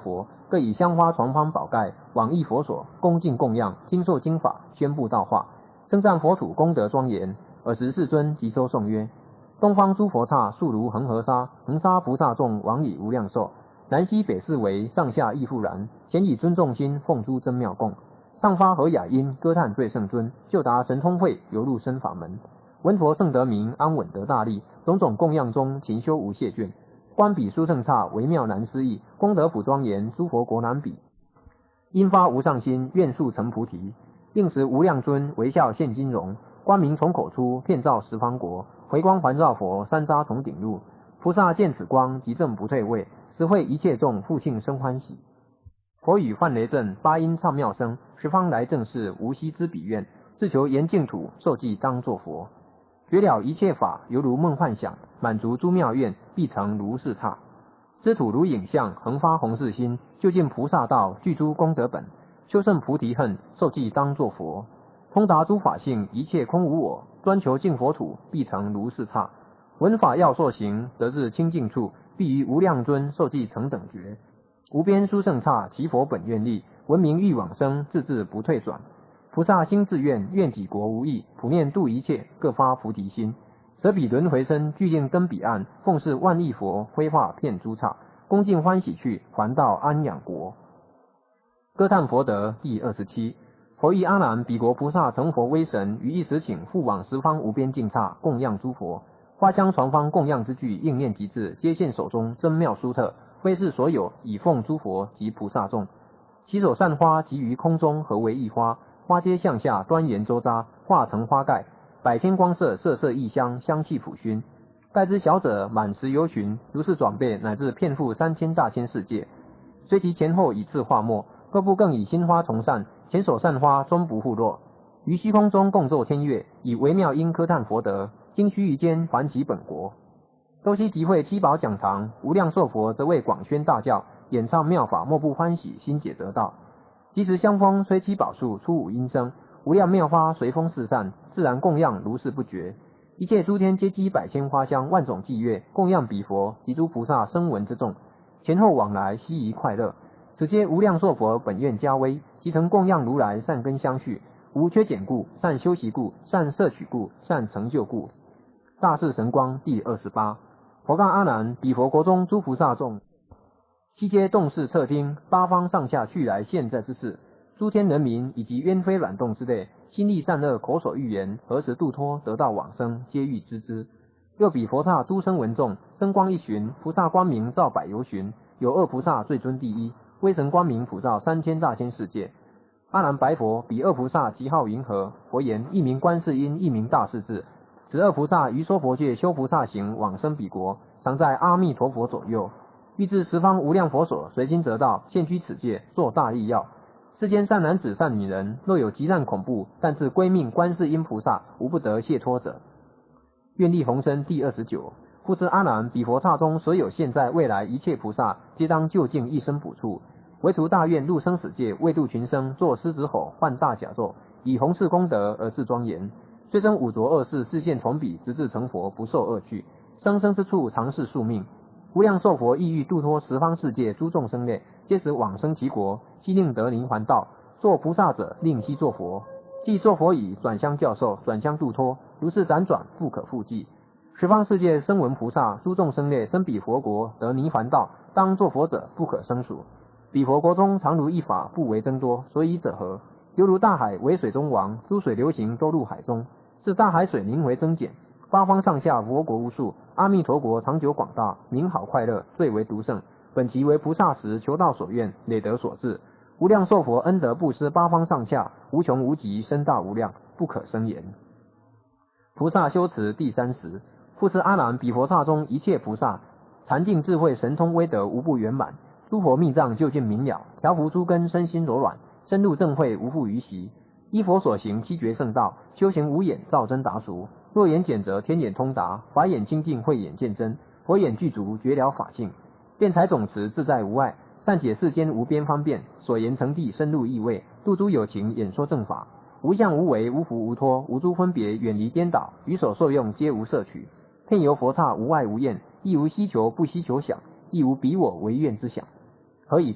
各以香花床幡宝盖往诣佛所，恭敬供养，听受经法，宣布道化，称赞佛土功德庄严。尔时世尊即收颂曰：东方诸佛刹数如恒河沙，恒沙菩萨众往以无量寿。南西北四围，上下亦复然。前以尊重心，奉诸真妙供。上发和雅音，歌叹对圣尊。就达神通会，游入深法门。闻佛圣德名，安稳得大利。种种供养中，勤修无懈倦。观彼殊胜刹，微妙难思议。功德普庄严，诸佛国难比。因发无上心，愿速成菩提。应时无量尊，微笑现金容。光明从口出，遍照十方国。回光环绕佛，三匝从顶入。菩萨见此光，即正不退位。实会一切众，复庆生欢喜。佛语梵雷阵，八音唱妙声。十方来正士，无息之彼愿。自求严净土，受记当作佛。觉了一切法，犹如梦幻想。满足诸妙愿，必成如是刹。知土如影像，恒发弘誓心。就近菩萨道，具诸功德本。修胜菩提恨，受记当作佛。通达诸法性，一切空无我。专求净佛土，必成如是刹。闻法要受行，得至清净处。必于无量尊，受记成等觉。无边殊胜刹，其佛本愿力。闻名欲往生，自自不退转。菩萨心自愿，愿己国无益。普念度一切，各发菩提心。舍彼轮回身，具令登彼岸。奉事万亿佛，挥化遍诸刹。恭敬欢喜去，还到安养国。歌叹佛德第27。佛忆阿难彼国菩萨成佛威神，于一时请复往十方无边净刹，供养诸佛。花香传方供养之具，应念即至，皆现手中，真妙殊特。挥示所有，以奉诸佛及菩萨众。其手散花，集于空中，合为一花。花皆向下，端严周匝，化成花盖。百千光色，色色异香，香气抚熏。盖之小者，满池游巡，如是转倍，乃至遍覆3000大千世界。虽其前后以次化末，各部更以新花重散，前手散花，终不复落。于虚空中共奏天乐，以微妙音歌叹佛德。经须臾间，还其本国。都悉集会七宝讲堂，无量寿佛则为广宣大教，演唱妙法，莫不欢喜，心解得道。即时香风吹七宝树，出五音声，无量妙花随风四散，自然供养如是不绝。一切诸天皆积百千花香，万种伎乐，供养彼佛及诸菩萨声闻之众，前后往来，悉宜快乐。此皆无量寿佛本愿加威，即曾供养如来善根相续，无缺减故，善修习故，善摄取故，善成就故。大士神光第28。佛告阿难：彼佛国中诸菩萨众，悉皆动视侧听，八方上下去来现在之事。诸天人民以及冤非卵动之类，心力善恶，口所欲言，何时度脱得到往生，皆欲知之。又彼佛刹诸声闻众，声光一旬，菩萨光明照百由旬。有二菩萨最尊第一，威神光明普照3000大千世界。阿难白佛：彼二菩萨其号云何？佛言：一名观世音，一名大势至。此二菩萨于娑婆界修菩萨行，往生彼国，常在阿弥陀佛左右。欲至十方无量佛所，随心得道，现居此界，作大利要。世间善男子善女人，若有极难恐怖，但自归命观世音菩萨，无不得解脱者。愿力宏生第29。复知阿难，彼佛刹中所有现在未来一切菩萨，皆当就近一生补处，唯除大愿入生死界，为度群生，作狮子吼，唤大甲咒，以弘誓功德而自庄严。虽生五浊恶世，视线从彼，直至成佛，不受恶趣。生生之处，常是宿命。无量寿佛意欲度脱十方世界诸众生类，皆使往生其国，悉令得灵还道。作菩萨者，令悉作佛。既作佛已，转相教授，转相度脱，如是辗转，复可复计。十方世界声闻菩萨，诸众生类，生彼佛国，得泥还道，当作佛者，不可胜数。彼佛国中，常如一法，不为增多，所以者何？犹如大海为水中王，诸水流行都入海中，是大海水宁为增减。八方上下佛国无数，阿弥陀国长久广大，名好快乐，最为独胜。本其为菩萨时，求道所愿，累得所至。无量寿佛恩德布施八方上下，无穷无极，深大无量，不可生言。菩萨修持第30。复知阿难，彼佛刹中一切菩萨，禅定智慧神通威德无不圆满，诸佛密藏究竟明了，调伏诸根身心柔软，深入正慧无复余习。依佛所行七绝圣道，修行无眼照真达熟。若眼简则天眼通达，法眼清净慧眼见真，佛眼具足觉了法性。辩才总持自在无碍，善解世间无边方便，所言成地深入意味，度诸有情演说正法。无相无为，无福无脱，无诸分别，远离颠倒，于所受用皆无摄取。遍游佛刹无碍无厌，亦无希求不希求想，亦无彼我为愿之想。何以故？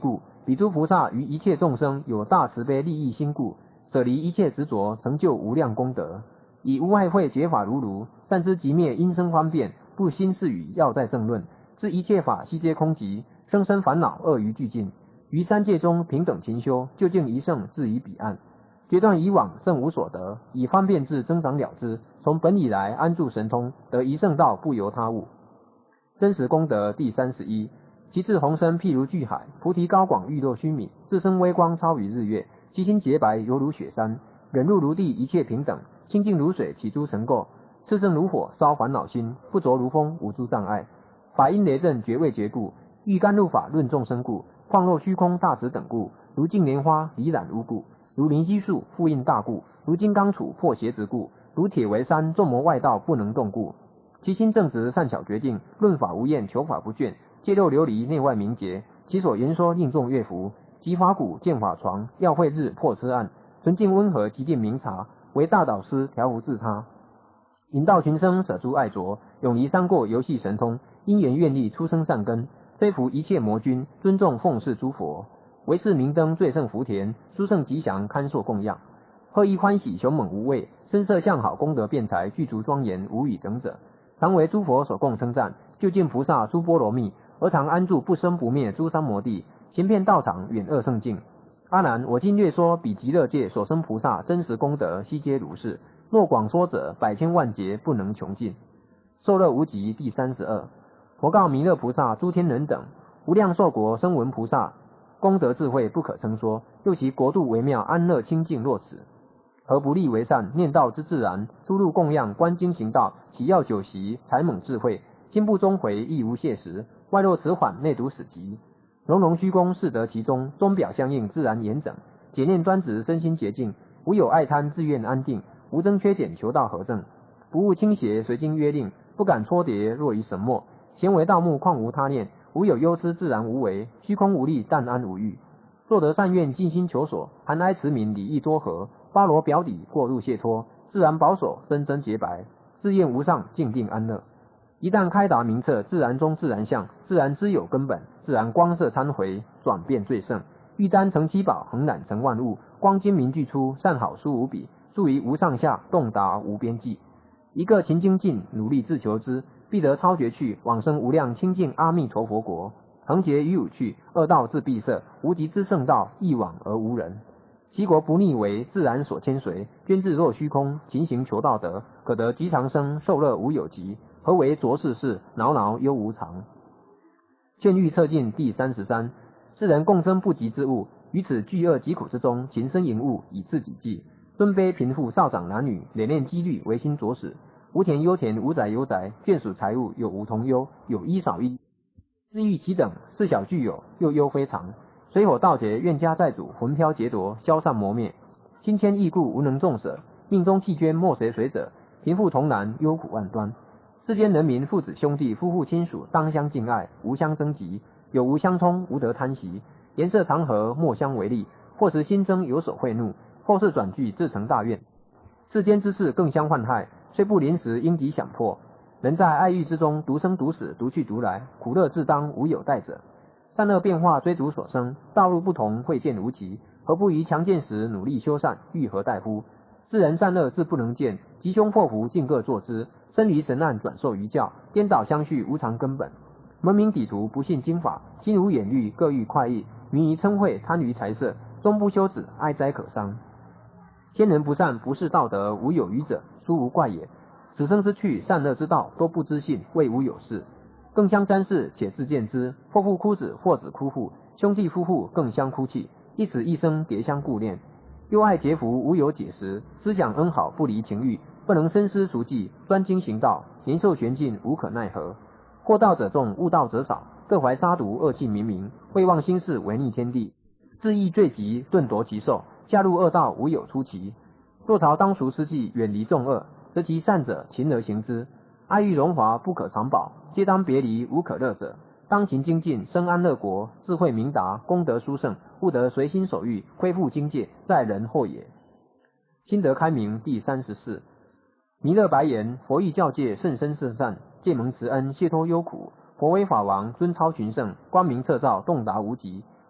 彼诸菩萨于一切众生有大慈悲利益心故，舍离一切执着，成就无量功德。以无碍慧解法如如，善知即灭因生方便，不心是语要在正论，知一切法悉皆空寂，生生烦恼恶于俱尽。于三界中平等勤修，究竟一圣至于彼岸。决断以往正无所得，以方便智增长了之。从本以来安住神通，得一圣道不由他物。真实功德第31。其智宏深譬如巨海，菩提高广玉若须弥，自身微光超于日月，其心洁白犹如雪山，忍辱如地一切平等，清净如水起诸尘垢，炽盛如火烧烦恼心，不着如风无诸障碍。法因雷震绝未绝故，欲甘露法论众生故，况若虚空大慈等故，如净莲花离染污故，如灵犀树复印大故，如金刚杵破邪执故，如铁围山众魔外道不能动故。其心正直善巧绝境，论法无厌求法不倦，戒六琉璃内外明洁，其所言说令众悦服。集法鼓见法床，要慧日破痴暗，纯净温和极定明察，为大导师调伏自他。引导群生舍诸爱着，永离三过游戏神通，因缘愿力出生善根，非服一切魔君，尊重奉事诸佛。为是明灯最胜福田，殊胜吉祥堪受供养。贺意欢喜雄猛无畏，身色相好功德辩才，具足庄严无与等者，常为诸佛所共称赞。究竟菩萨诸波罗蜜，而常安住不生不灭诸三摩地，行遍道场远恶圣境。阿难，我今略说彼极乐界所生菩萨真实功德，悉皆如是。若广说者，百千万劫不能穷尽。受乐无极第32。佛告弥勒菩萨诸天人等，无量寿国声闻菩萨功德智慧不可称说，又其国度微妙安乐清净若此，何不立为善？念道之自然，出入供养观经行道，起要酒席才猛智慧，心不终回亦无懈时，外若迟缓内独死急。融融虚空适得其中，中表相应自然严整，解念专直身心洁净，无有爱贪自愿安定，无增缺减求道合正，不务倾斜随经约令，不敢搓叠若于神墨，闲为道目况无他念，无有忧痴自然无为，虚空无力但安无欲。若得善愿尽心求索，含哀慈悯礼义多和，巴罗表底过入解脱，自然保守真真洁白，自厌无上静定安乐。一旦开达明彻，自然中自然相，自然知有根本，自然光色参回，转变最胜。欲丹成七宝，恒染成万物，光精明具出，善好殊无比，住于无上下，洞达无边际。一个勤精进，努力自求之，必得超绝去，往生无量清净阿弥陀佛国。恒劫于有去，恶道自闭塞，无极之圣道，一往而无人。其国不逆为自然所牵随，捐至若虚空，勤行求道德，可得极长生，受乐无有极。何为浊世事，挠挠忧无常。劝喻测进第33。世人共生不及之物，于此巨恶疾苦之中，勤生营物，以自己济。尊卑贫富少长男女，累练积虑，唯心着使。无田忧田，无宅忧宅，眷属财物，有无同忧，有一少一。日欲其等，事小具有，又忧非常。水火盗劫，怨家债主，魂飘劫夺，消散磨灭。心迁异故，无能纵舍，命中弃捐，莫谁随者。贫富同难，忧苦万端。世间人民父子兄弟夫妇亲属当相敬爱，无相争极，有无相冲，无得贪惜。颜色常和，莫相为利，或时心争有所贿赂，或是转聚自成大怨。世间之事更相患害，虽不临时应急想破，人在爱欲之中独生独死，独去独来，苦乐自当无有代者。善恶变化追逐所生，道路不同会见无极，何不于强健时努力修善，欲何待乎？世人善恶自不能见，吉凶祸福尽各作之，生离神难转受于教，颠倒相续无常根本。门明底图不信经法，心无眼虑各欲快意，迷于嗔恚贪于财色，终不休止哀哉可伤。先人不善不是道德，无有余者，殊无怪也。此生之趣善恶之道，多不知信，谓无有事。更相沾视，且自见之。或父哭子，或子哭父，兄弟夫妇更相哭泣，一此一生迭相顾念。忧爱结福，无有解时，思想恩好，不离情欲，不能深思熟记，专精行道，年寿玄尽，无可奈何。惑道者众，悟道者少，各怀杀毒，恶气冥冥，未忘心事，违逆天地，自意罪极，顿夺其寿，下入恶道，无有出期。若朝当熟施计，远离众恶，则其善者勤而行之。爱欲荣华，不可长保，皆当别离，无可乐者。当勤精进，生安乐国，智慧明达，功德殊胜，悟得随心所欲，恢复境界，在人后也。心得开明第34。弥勒白言：佛欲教戒，甚深甚善，戒蒙慈恩，解脱忧苦。佛为法王，尊超群圣，光明彻照，洞达无极。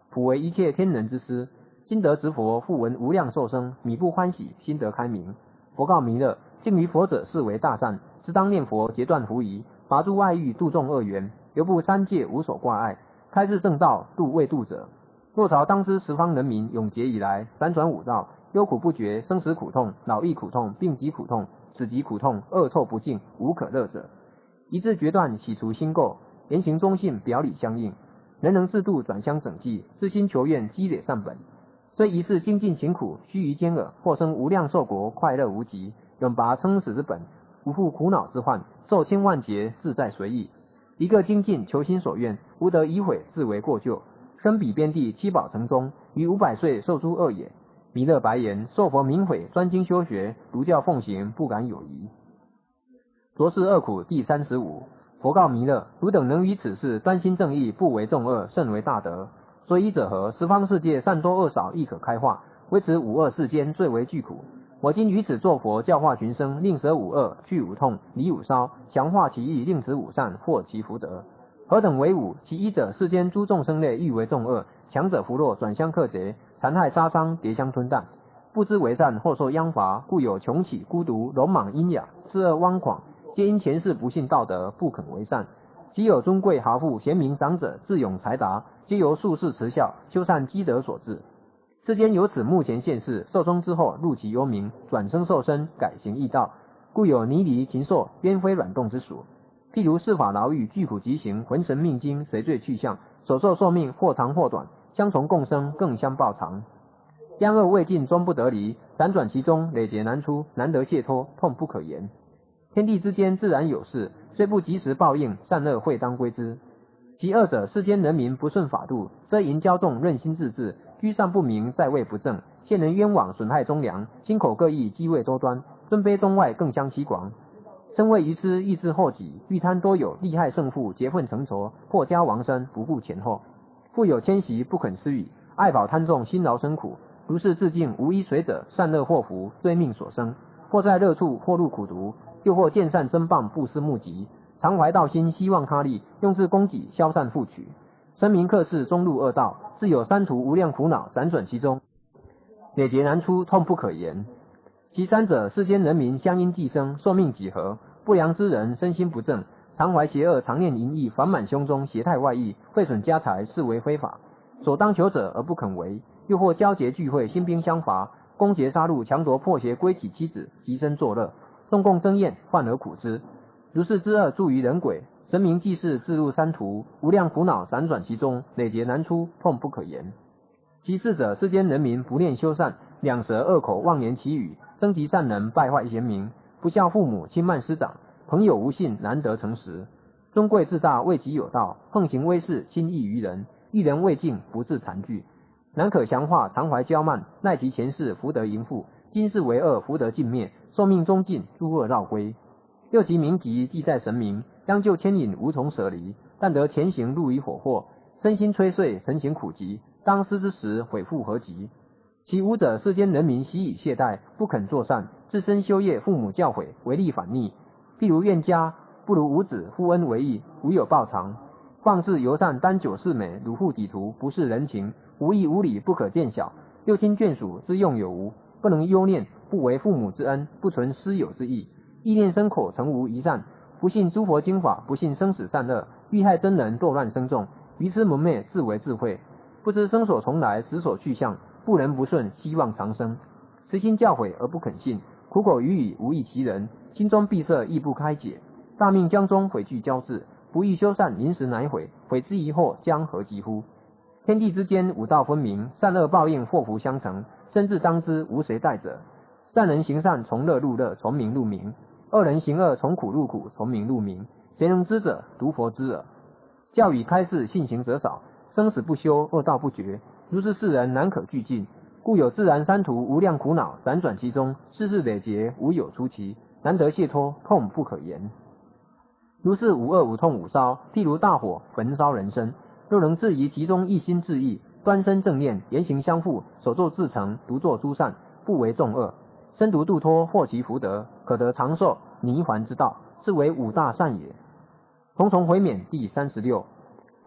普为一切天人之师。今得执佛，复闻无量寿生，弥不欢喜，心得开明。佛告弥勒：敬于佛者，是为大善，实当念佛，截断狐疑，拔诸爱欲，度众恶缘，犹不三界，无所挂碍，开示正道，度未度者。若朝当知十方人民永劫以来，辗转五道，忧苦不绝，生死苦痛，老易苦痛，病疾苦痛，死疾苦痛，恶臭不净，无可乐者。一致决断，洗除心垢，言行忠信，表里相应，人能自度，转相整济，自心求愿，积累善本。虽一世精进勤苦，须臾间尔，或生无量寿国，快乐无极，永拔生死之本，无负苦恼之患，受千万劫，自在随意。一个精进，求心所愿，无得已悔，自为过咎。生彼边地，七宝城中，于500岁受诸恶也。弥勒白言：受佛明悔，专精修学，儒教奉行，不敢有疑。浊世恶苦第35。佛告弥勒：汝等能于此事端心正义，不为众恶，甚为大德。所以者何？十方世界善多恶少，亦可开化，唯此五恶世间最为巨苦。我今于此作佛，教化群生，令舍五恶，去五痛，离五骚，强化其意，令持五善，获其福德。何等为五？其一者，世间诸众生类欲为众恶，强者扶弱，转相克贼，残害杀伤，迭相吞啖，不知为善，或受殃罚，故有穷乞、孤独、鲁莽、阴哑、自恶妄狂，皆因前世不信道德，不肯为善。其有尊贵豪富、贤明长者、智勇才达，皆由术士慈孝、修善积德所致。世间有此目前现世，寿终之后，入其幽冥，转生受身，改行异道，故有泥犁、禽兽、边非卵动之属。譬如世法牢狱，具苦极刑，浑神命经，随罪去向，所受寿命或长或短，相从共生，更相报偿。殃恶未尽，终不得离，辗转其中，累劫难出，难得解脱，痛不可言。天地之间自然有事，虽不及时报应，善恶会当归之。其二者，世间人民不顺法度，奢淫骄纵，任心自治，居上不明，在位不正，陷人冤枉，损害忠良，心口各异，机位多端，尊卑中外，更相欺广。身为愚痴，意志后己，欲贪多有，利害胜负，结愤成仇，破家亡身，不顾前后。富有迁徙，不肯施予，爱宝贪重，辛劳生苦。如是自尽，无一随者，善恶祸福，追命所生，或在热处，或入苦毒，又或见善珍谤，不思目疾，常怀道心，希望他利，用自供给，消散复取，声名克世，终入恶道，自有三途无量苦恼，辗转其中，累劫难出，痛不可言。其三者，世间人民相因寄生，寿命几何，不良之人身心不正，常怀邪恶，常念淫意，烦满胸中，邪态外溢，毁损家财，是为非法。所当求者而不肯为，又或交结聚会，兴兵相伐，攻劫杀戮，强夺破邪归己妻子，极身作乐，众共争厌，患而苦之。如是之恶著于人鬼，神明济世，自入三途，无量苦恼辗转其中，累劫难出，痛不可言。其四者，世间人民不念修善，两舌恶口，妄言其语，增极善人，败坏贤明，不孝父母，轻慢师长，朋友无信，难得诚实，尊贵自大，为己有道，横行威势，轻易于人，遇人未敬，不自残惧，难可降化，常怀骄慢，赖其前世福德盈富，今世为恶，福德尽灭，寿命终尽，诸恶绕归。又其名籍，既在神明，将就牵引，无从舍离，但得前行入于火祸，身心摧碎，神行苦疾，当失之时，悔复何及？其五者，世间人民习以懈怠，不肯作善，自身修业，父母教诲，违逆反逆。譬如怨家，不如无子，负恩为义，无有报偿。放肆尤善，单久视美，辱户抵徒，不是人情，无义无礼，不可见小。六亲眷属，自用有无，不能忧念，不为父母之恩，不存师友之义。意念生口，诚无一善，不信诸佛经法，不信生死善恶，欲害真人，堕乱生众，愚痴蒙昧，自为智慧，不知生所从来，死所去向，不仁不顺，希望长生。实心教诲而不肯信，苦口语语，无益其人，心中闭塞，亦不开解。大命将终，悔惧交至，不欲修善，临时乃悔，悔之疑惑，将何及乎？天地之间，五道分明，善恶报应，祸福相承，生至当知，无谁代者。善人行善，从乐入乐，从明入明；恶人行恶，从苦入苦，从明入明。谁能知者？独佛知耳。教与开示，信行者少，生死不休，恶道不绝，如是世人难可俱尽，故有自然三途无量苦恼，辗转其中，世事累劫，无有出期，难得解脱，痛不可言。如是五恶五痛五烧，譬如大火焚烧人身，若能自疑其中一心自意，端身正念，言行相符，所作自成，独作诸善，不为众恶，身独度脱，获其福德，可得长寿泥还之道，是为五大善也。重重回免第36。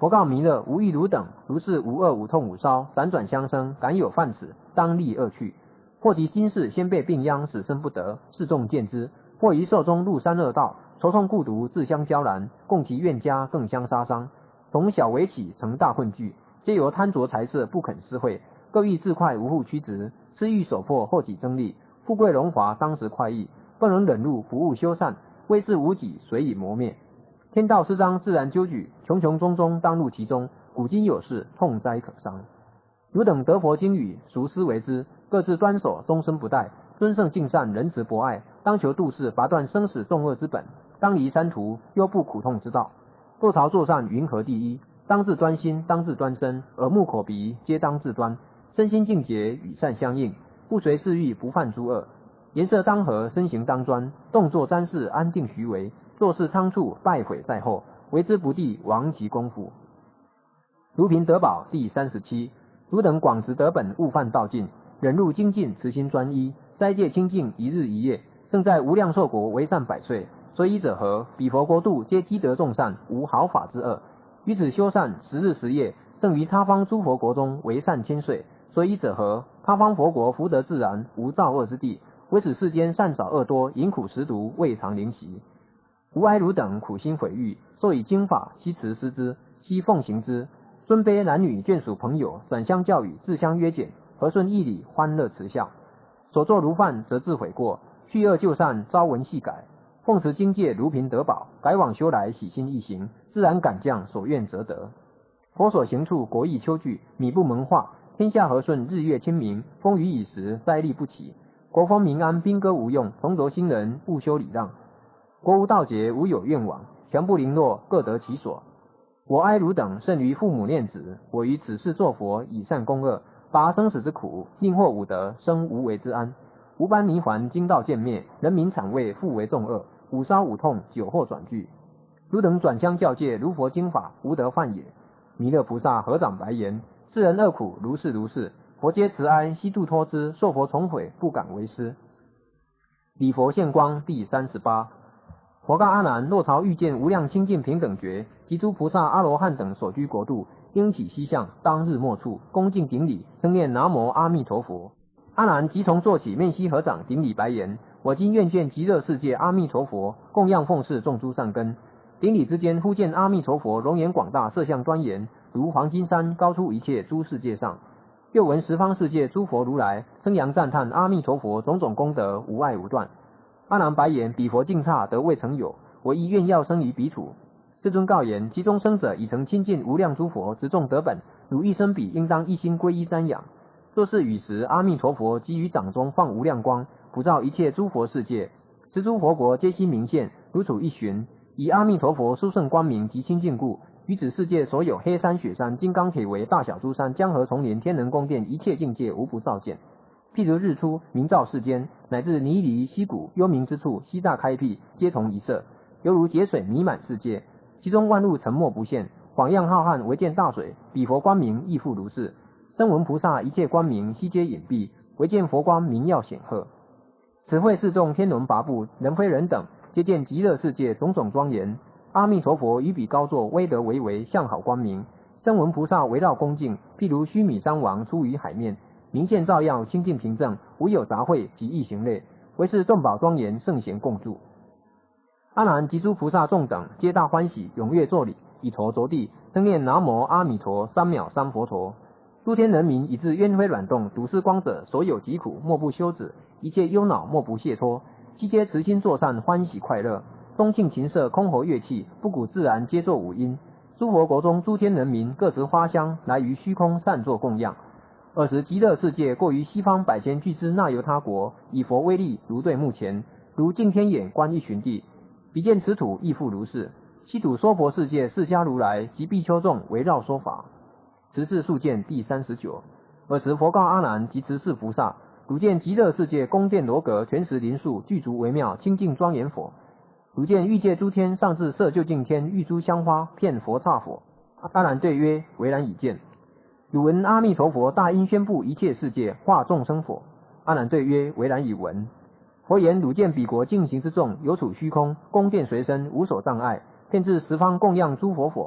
佛告弥勒：无欲汝等，如是无恶无痛无烧，辗转相生，敢有犯此，当立恶趣。或及今世先被病殃，死生不得，示众见之；或于寿中入三恶道，愁痛故毒，自相交燃，共其怨家，更相杀伤。从小为起，成大困惧，皆由贪着财色，不肯施惠，各欲自快，无复屈直，私欲所迫，后己争利，富贵荣华，当时快意，不能忍辱，不务修善，威势无己，随以磨灭。天道施章，自然纠举，穷穷中中，当入其中。古今有事，痛哉可伤。汝等得佛经语，孰思为之？各自端守，终身不怠，尊圣敬善，仁慈博爱，当求度世，拔断生死重恶之本，当离三途，忧怖苦痛之道。做曹作善，云何第一？当自端心，当自端身，耳目口鼻，皆当自端。身心净洁，与善相应，不随世欲，不犯诸恶。颜色当和，身形当专，动作瞻视，安定徐为。做事仓促，败毁在后，为之不第，亡其功夫。如贫得宝第37。汝等广执得本，勿犯道尽，忍辱精进，慈心专一，斋戒清净，一日一夜，胜在无量寿国为善百岁。所以者何？彼佛国度皆积德众善，无毫发之恶。于此修善，10日10夜，胜于他方诸佛国中为善千岁。所以者何？他方佛国福德自然，无造恶之地，唯此世间善少恶多，淫苦食毒，未尝灵习。吾哀汝等苦心毁誉，受以经法，悉持师之，悉奉行之。尊卑男女眷属朋友，转相教育，自相约检，和顺义理，欢乐慈孝。所作如犯，则自悔过，去恶就善，朝闻夕改。奉持经戒，如贫得宝，改往修来，喜心易行，自然感降，所愿则得。佛所行处，国益秋具，米不蒙化，天下和顺，日月清明，风雨已时，灾利不起。国风民安，兵戈无用，同着新人，勿修礼让。国无盗劫，无有愿往，全不零落，各得其所。我哀汝等，甚于父母念子，我于此世作佛，以善攻恶，拔生死之苦，宁获五德，生无为之安。无般泥环，经道渐灭，人民惨畏，复为众恶，五烧五痛，久祸转聚。汝等转相教戒，如佛经法，无得犯也。弥勒菩萨合掌白言：世人恶苦，如是如是。佛皆慈哀，悉度脱之，受佛重悔，不敢为师。礼佛现光第38。佛告阿难：若朝欲见无量清净平等觉，及诸菩萨阿罗汉等所居国度，应起西向，当日末处，恭敬顶礼，称念南无阿弥陀佛。阿难即从坐起，面悉合掌，顶礼白言：我今愿见极乐世界阿弥陀佛，供养奉事种诸善根。顶礼之间，忽见阿弥陀佛容颜广大，色相端严，如黄金山，高出一切诸世界上。又闻十方世界诸佛如来称扬赞叹阿弥陀佛种种功德，无碍无断。阿难白言：彼佛净刹，得未曾有，我亦愿要生于彼土。世尊告言：其中生者已曾亲近无量诸佛，执众得本，汝一生彼应当一心皈依瞻仰。若是与时，阿弥陀佛即于掌中放无量光，普照一切诸佛世界，十诸佛国皆悉明现，如处一旬。以阿弥陀佛殊胜光明及清净故，于此世界所有黑山、雪山、金刚铁围、大小诸山、江河丛林、天人宫殿，一切境界无不照见。譬如日出，明照世间，乃至泥犁溪谷，幽冥之处，悉大开辟，皆同一色，犹如劫水弥满世界，其中万物沉没不现，晃漾浩瀚，唯见大水。彼佛光明亦复如是。声闻菩萨一切光明，悉皆隐蔽，唯见佛光明耀显赫。此会示众天伦拔部，人非人等，皆见极乐世界种种庄严。阿弥陀佛于彼高坐，威德巍巍，相好光明。声闻菩萨围绕恭敬，譬如须弥山王出于海面，明现照耀，清净平正，无有杂秽及异行类，唯是众宝庄严，圣贤共住。阿难及诸菩萨众等，皆大欢喜，踊跃作礼，以头着地，称念南无阿弥陀3藐三佛陀。诸天人民以至冤非卵动，睹是光者，所有疾苦莫不休止，一切忧恼莫不解脱，悉皆慈心作善，欢喜快乐。钟磬琴瑟，箜篌乐器，不鼓自然，皆作五音。诸佛国中诸天人民，各持花香，来于虚空善作供养。尔时极乐世界过于西方百千俱胝那由他国，以佛威力如对目前，如净天眼观一旬地。彼见此土亦复如是。西土娑婆世界释迦如来及比丘众围绕说法。持世数见第39。尔时佛告阿难及持世菩萨：汝见极乐世界宫殿罗阁，全实林树，具足微妙，清净庄严佛。汝见欲界诸天，上至色究竟天，玉珠香花，遍佛刹佛。阿难对曰：唯然已见。汝闻阿弥陀佛大音宣布一切世界，化众生否？阿难对曰：唯然已闻。佛言：汝见彼国净行之众，有处虚空，宫殿随身，无所障碍，遍至十方供养诸佛否？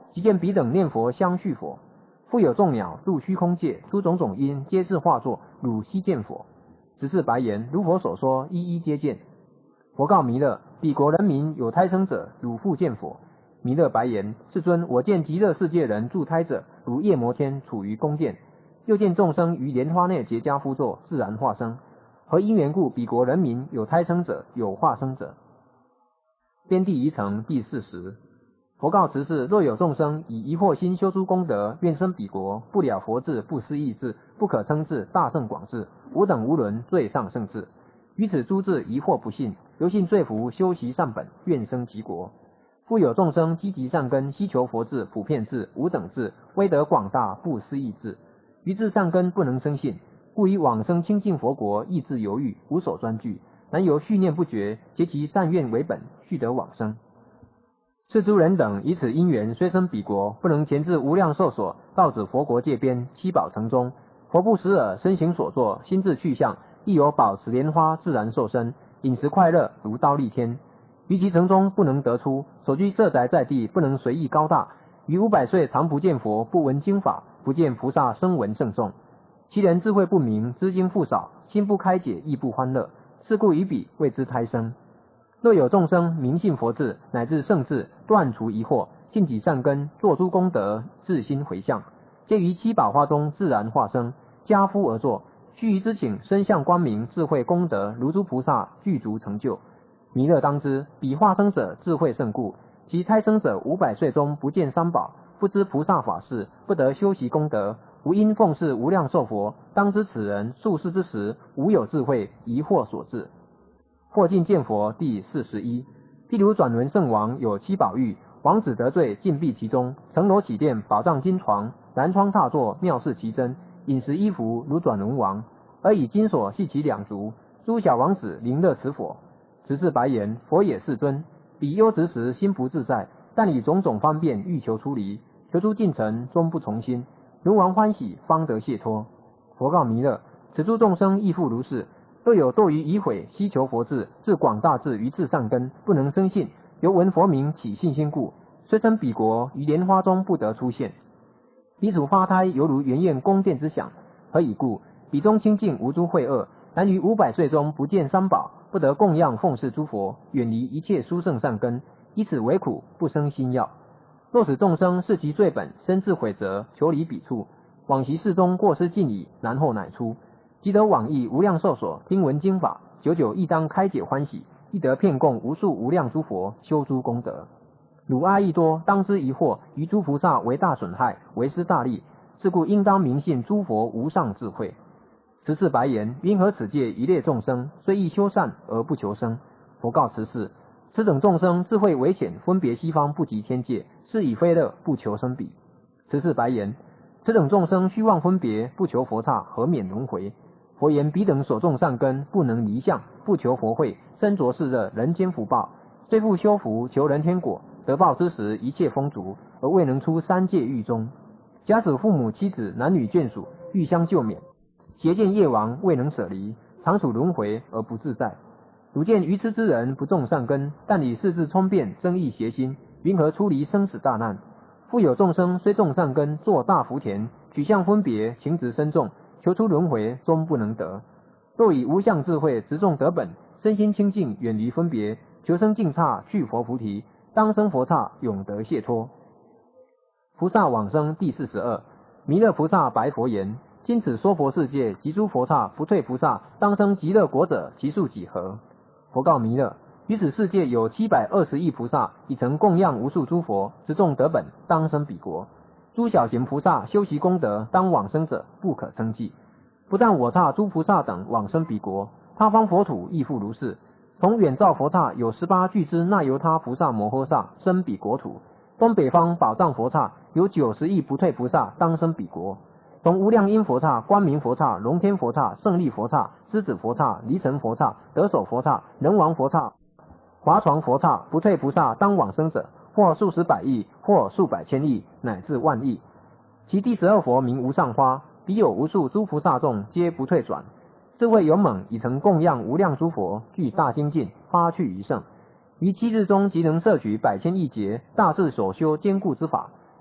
即见彼等念佛相续佛。复有众鸟入虚空界，诸种种因皆是化作，汝悉见佛。十是白言，如佛所说，一一皆见。佛告弥勒，彼国人民有胎生者，汝复见佛。弥勒白言，世尊，我见极乐世界人住胎者，如夜摩天处于宫殿，又见众生于莲花内结跏趺坐，自然化生。何因缘故彼国人民有胎生者，有化生者？边第一层第40。佛告持世，若有众生以疑惑心修诸功德，愿生彼国，不了佛智，不思议智，不可称智，大圣广智，无等无伦，最上圣智。于此诸智疑惑不信，由信罪福，修习善本，愿生其国。复有众生积极善根，希求佛智、普遍智、无等智，威德广大，不思议智。于智善根不能生信，故以往生清净佛国，意志犹豫，无所专具，难由续念不绝，结其善愿为本，续得往生。是诸人等以此因缘，虽生彼国，不能前至无量寿所，到指佛国界边七宝城中。佛不识尔，身形所作，心智去向，亦有宝池莲花，自然受身，饮食快乐，如刀立天。于其城中不能得出，所居舍宅在地，不能随意高大。于500岁常不见佛，不闻经法，不见菩萨声闻圣众。其人智慧不明，知经复少，心不开解，亦不欢乐。是故于彼谓之胎生。若有众生明信佛智，乃至圣智，断除疑惑，信己善根，作诸功德，自心回向，皆于七宝花中自然化生，跏趺而坐，须臾之请，身相光明，智慧功德，如诸菩萨具足成就。弥勒当知，彼化生者智慧甚故，其胎生者500岁中不见三宝，不知菩萨法事，不得修习功德，无因奉事无量寿佛。当知此人宿世之时，无有智慧，疑惑所致。或尽见佛第41。譬如转轮圣王有7宝玉，王子得罪，禁闭其中，层楼起殿，宝藏金床，蓝窗踏坐，妙事奇珍，饮食衣服如转轮王，而以金锁系其两足，诸小王子临乐持佛。持世白言，佛也世尊，彼忧执时心不自在，但以种种方便欲求出离，求出尽尘，终不从心。轮王欢喜，方得解脱。佛告弥勒，此诸众生亦复如是。若有堕于疑悔，希求佛智，至广大智于至善根，不能生信，由闻佛名起信心故，虽生彼国，于莲花中不得出现。彼处发胎，犹如圆焰宫殿之响。何以故？彼中清净无诸秽恶，然于500岁中不见三宝，不得供养奉事诸佛，远离一切殊胜善根，以此为苦，不生心要。若使众生视其罪本，深自悔责，求离彼处，往昔世中过失尽矣，然后乃出。即得往诣无量寿所，听闻经法，久久亦当开解欢喜，亦得遍供无数无量诸佛，修诸功德。汝阿逸多，当知疑惑，于诸菩萨为大损害，为失大利。是故应当明信诸佛无上智慧。持世白言，因何此界一列众生，虽亦修善而不求生？佛告持世，此等众生智慧微浅，分别西方不及天界，是以非乐，不求生彼。持世白言，此等众生虚妄分别，不求佛刹，何免轮回？佛言，彼等所种善根，不能离相，不求佛慧，身着世热，人间福报，虽复修福，求人天果，得报之时，一切丰足，而未能出三界狱中。假使父母妻子男女眷属欲相救免，邪见业王未能舍离，常处轮回而不自在。汝见愚痴之人不种善根，但以世智聪辩，增益邪心，云何出离生死大难？复有众生虽种善根，作大福田，取相分别，情执深重，求出轮回，终不能得。若以无相智慧直种得本，身心清净，远离分别，求生净刹，去佛菩提，当生佛刹，永得解脱。菩萨往生第42。弥勒菩萨白佛言，今此说佛世界，及诸佛刹不退菩萨，当生极乐国者，其数几何？佛告弥勒，于此世界有720亿菩萨，已曾供养无数诸佛，直种得本，当生彼国。诸小贤菩萨修习功德，当往生者不可称计。不但我刹诸菩萨等往生彼国，他方佛土亦复如是。从远照佛刹有18俱胝那由他菩萨摩诃萨生彼国土。东北方宝藏佛刹有90亿不退菩萨当生彼国。从无量音佛刹、光明佛刹、龙天佛刹、胜利佛刹、狮子佛刹、离尘佛刹、得手佛刹、人王佛刹、华床佛刹不退菩萨当往生者，或数十百亿，或数百千亿，乃至万亿。其第12佛名无上花，彼有无数诸菩萨众，皆不退转。智慧勇猛，已曾供养无量诸佛，具大精进，发去余圣。于7日中即能摄取100千亿劫，大智所修坚固之法。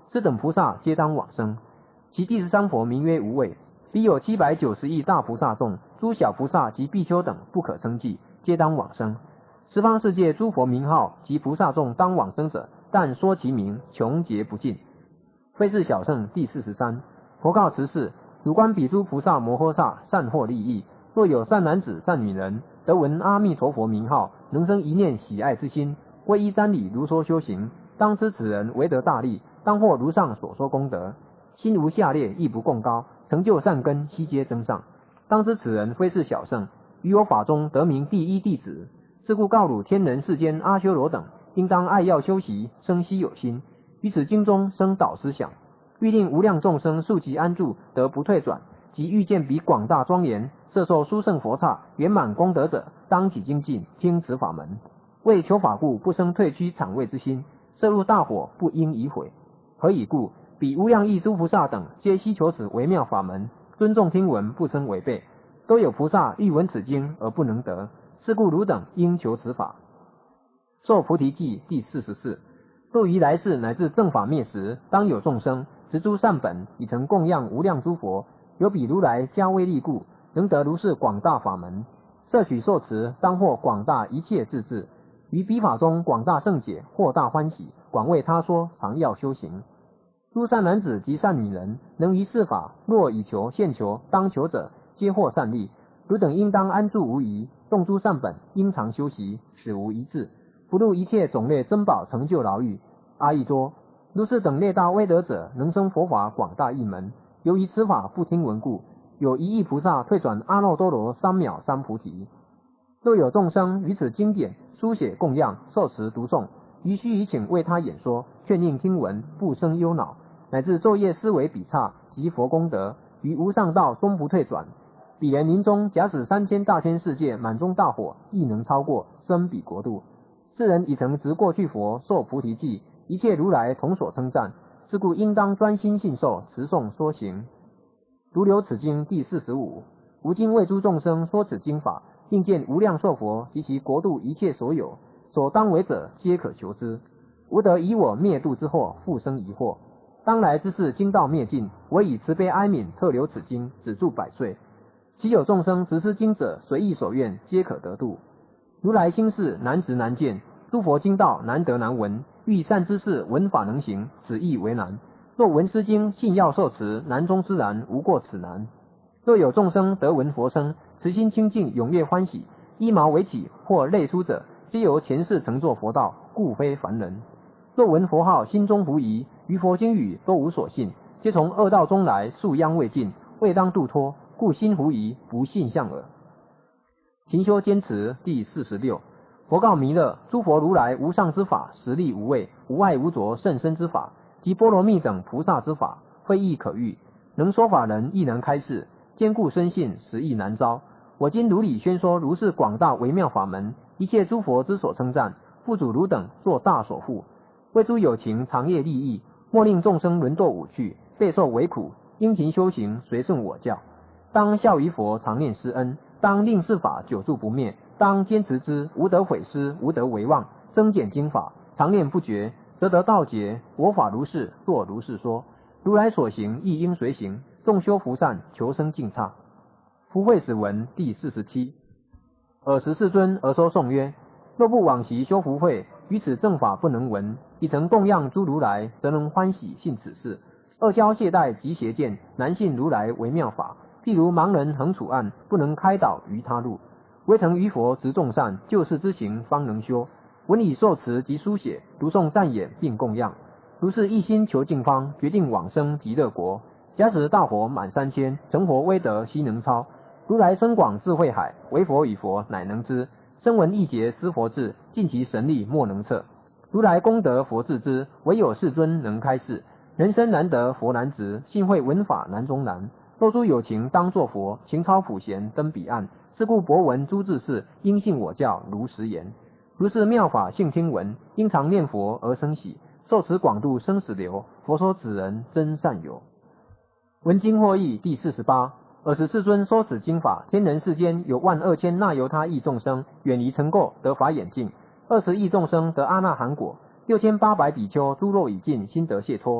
斯等菩萨皆当往生。其第13佛名曰无畏，彼有790亿大菩萨众，诸小菩萨及比丘等不可称计，皆当往生。十方世界诸佛名号及菩萨众当往生者，但说其名，穷劫不尽。非是小乘第43。佛告持世：汝观彼诸菩萨摩诃萨善获利益，若有善男子善女人，得闻阿弥陀佛名号，能生一念喜爱之心，皈依瞻礼如说修行，当知此人为得大利，当获如上所说功德。心无下劣，亦不共高，成就善根，悉皆增上。当知此人非是小乘，于我法中得名第一弟子。是故告汝天人世间阿修罗等，应当爱要修习，生希有心，于此经中生导思想，欲令无量众生速其安住，得不退转。即欲见彼广大庄严，摄受殊胜佛刹，圆满功德者，当起精进，听此法门。为求法故，不生退居场位之心，摄入大火，不应已毁。何以故？彼无量亿诸菩萨等，皆希求此微妙法门，尊重听闻，不生违背。都有菩萨欲闻此经而不能得，是故汝等应求此法。受菩提记第44。若于来世乃至正法灭时，当有众生执诸善本，以成供养无量诸佛，有彼如来加威力故，能得如是广大法门。摄取受持，当获广大一切智智。于彼法中广大胜解，获大欢喜，广为他说，常要修行。诸善男子及善女人，能于是法，若以求、现求、当求者，皆获善利。汝等应当安住无疑，动诸善本，应常修习，使无一滞，不入一切种类珍宝成就牢狱。阿逸多，如是等类大威德者，能生佛法广大义门。由于此法不听闻故，有1亿菩萨退转阿耨多罗三藐三菩提。若有众生于此经典书写供养受持读诵，于须臾请为他演说，劝令听闻，不生忧恼，乃至昼夜思维彼刹及佛功德，于无上道终不退转。彼人临终，假使3000大千世界满中大火，亦能超过，生彼国度。世人已曾执过去佛受菩提记，一切如来同所称赞。是故应当专心信受，持诵说行。如流此经第45。吾今为诸众生说此经法，并见无量寿佛及其国度一切所有，所当为者，皆可求之。吾得以我灭度之祸，复生疑惑。当来之事经道灭尽，我以慈悲哀悯特留此经，止住百岁。其有众生执思经者，随意所愿，皆可得度。如来心事难执难见，诸佛经道难得难闻。欲善知识闻法能行，此亦为难。若闻师经，信要受持，难中之难，无过此难。若有众生得闻佛声，慈心清净，踊跃欢喜，衣毛为起或类出者，皆由前世曾作佛道，故非凡人。若闻佛号，心中狐疑，于佛经语都无所信，皆从恶道中来，宿殃未尽，未当度脱，故心狐疑，不信向耳。勤修坚持第46。佛告弥勒：诸佛如来无上之法，实力无畏，无碍无着，甚深之法，及波罗蜜等菩萨之法，会意可喻，能说法人亦能开示，坚固深信，实亦难招。我今如理宣说如是广大微妙法门，一切诸佛之所称赞，复主汝等作大所护。为诸有情长业利益，莫令众生沦堕五趣，备受为苦，殷勤修行，随顺我教。当效于佛，常念施恩，当令是法久住不灭，当坚持之，无得毁失，无得为忘。增减经法，常念不绝，则得道解。我法如是，若如是说。如来所行，亦应随行。众修福善，求生净刹。福慧使文第47。尔时世尊而说颂曰：若不往习修福慧，于此正法不能闻，以曾供养诸如来，则能欢喜信此事。恶交懈怠及邪见，难信如来为妙法。譬如盲人横处岸，不能开导于他路。唯曾于佛执众善，救世之行方能修。闻以受持及书写，读诵赞演并供养。如是一心求净方，决定往生极乐国。假使大火满3000，成佛威德悉能超。如来深广智慧海，唯佛与佛乃能知。声闻一劫思佛智，尽其神力莫能测。如来功德佛自知，唯有世尊能开示。人生难得佛难值，信会闻法难中难。若诸有情当作佛，情超普贤登彼岸。是故博闻诸智士，应信我教如实言。如是妙法性听闻，应常念佛而生喜。受持广度生死流，佛说此人真善友。闻经获义第48。尔时世尊说此经法，天人世间有12000那由他亿众生，远离尘垢，得法眼净；20亿众生得阿那含果；6800比丘诸漏已尽，心得解脱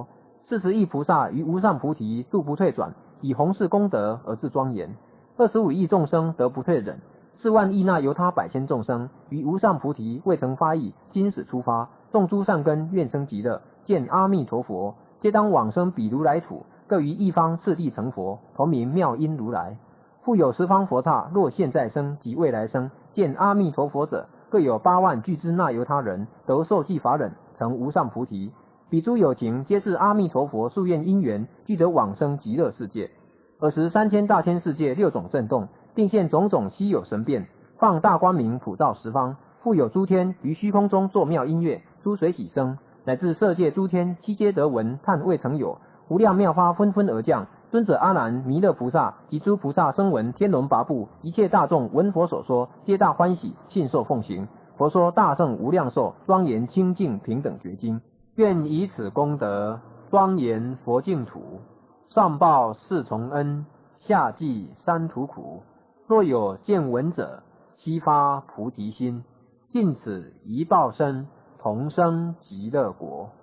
40亿菩萨于无上菩提度不退转，以弘誓功德而自庄严。25亿众生得不退忍，4万亿那由他百千众生于无上菩提未曾发意，今始出发，种诸善根，愿生极乐，见阿弥陀佛，皆当往生彼如来土，各于一方次第成佛，同名妙音如来。复有十方佛刹，若现在生及未来生，见阿弥陀佛者，各有8万俱胝那由他人，得受记法忍，成无上菩提。彼诸有情，皆是阿弥陀佛夙愿因缘，具得往生极乐世界。尔时3000大千世界6种震动，并现种种稀有神变，放大光明普照十方。复有诸天于虚空中作妙音乐，诸水喜生，乃至色界诸天悉皆得闻，叹未曾有。无量妙法纷纷而降，尊者阿难、弥勒菩萨及诸菩萨声闻、天龙八部，一切大众闻佛所说，皆大欢喜，信受奉行。佛说大圣无量寿，庄严清净平等觉经。愿以此功德，庄严佛净土，上报四重恩，下济三途苦。若有见闻者，悉发菩提心，尽此一报身，同生极乐国。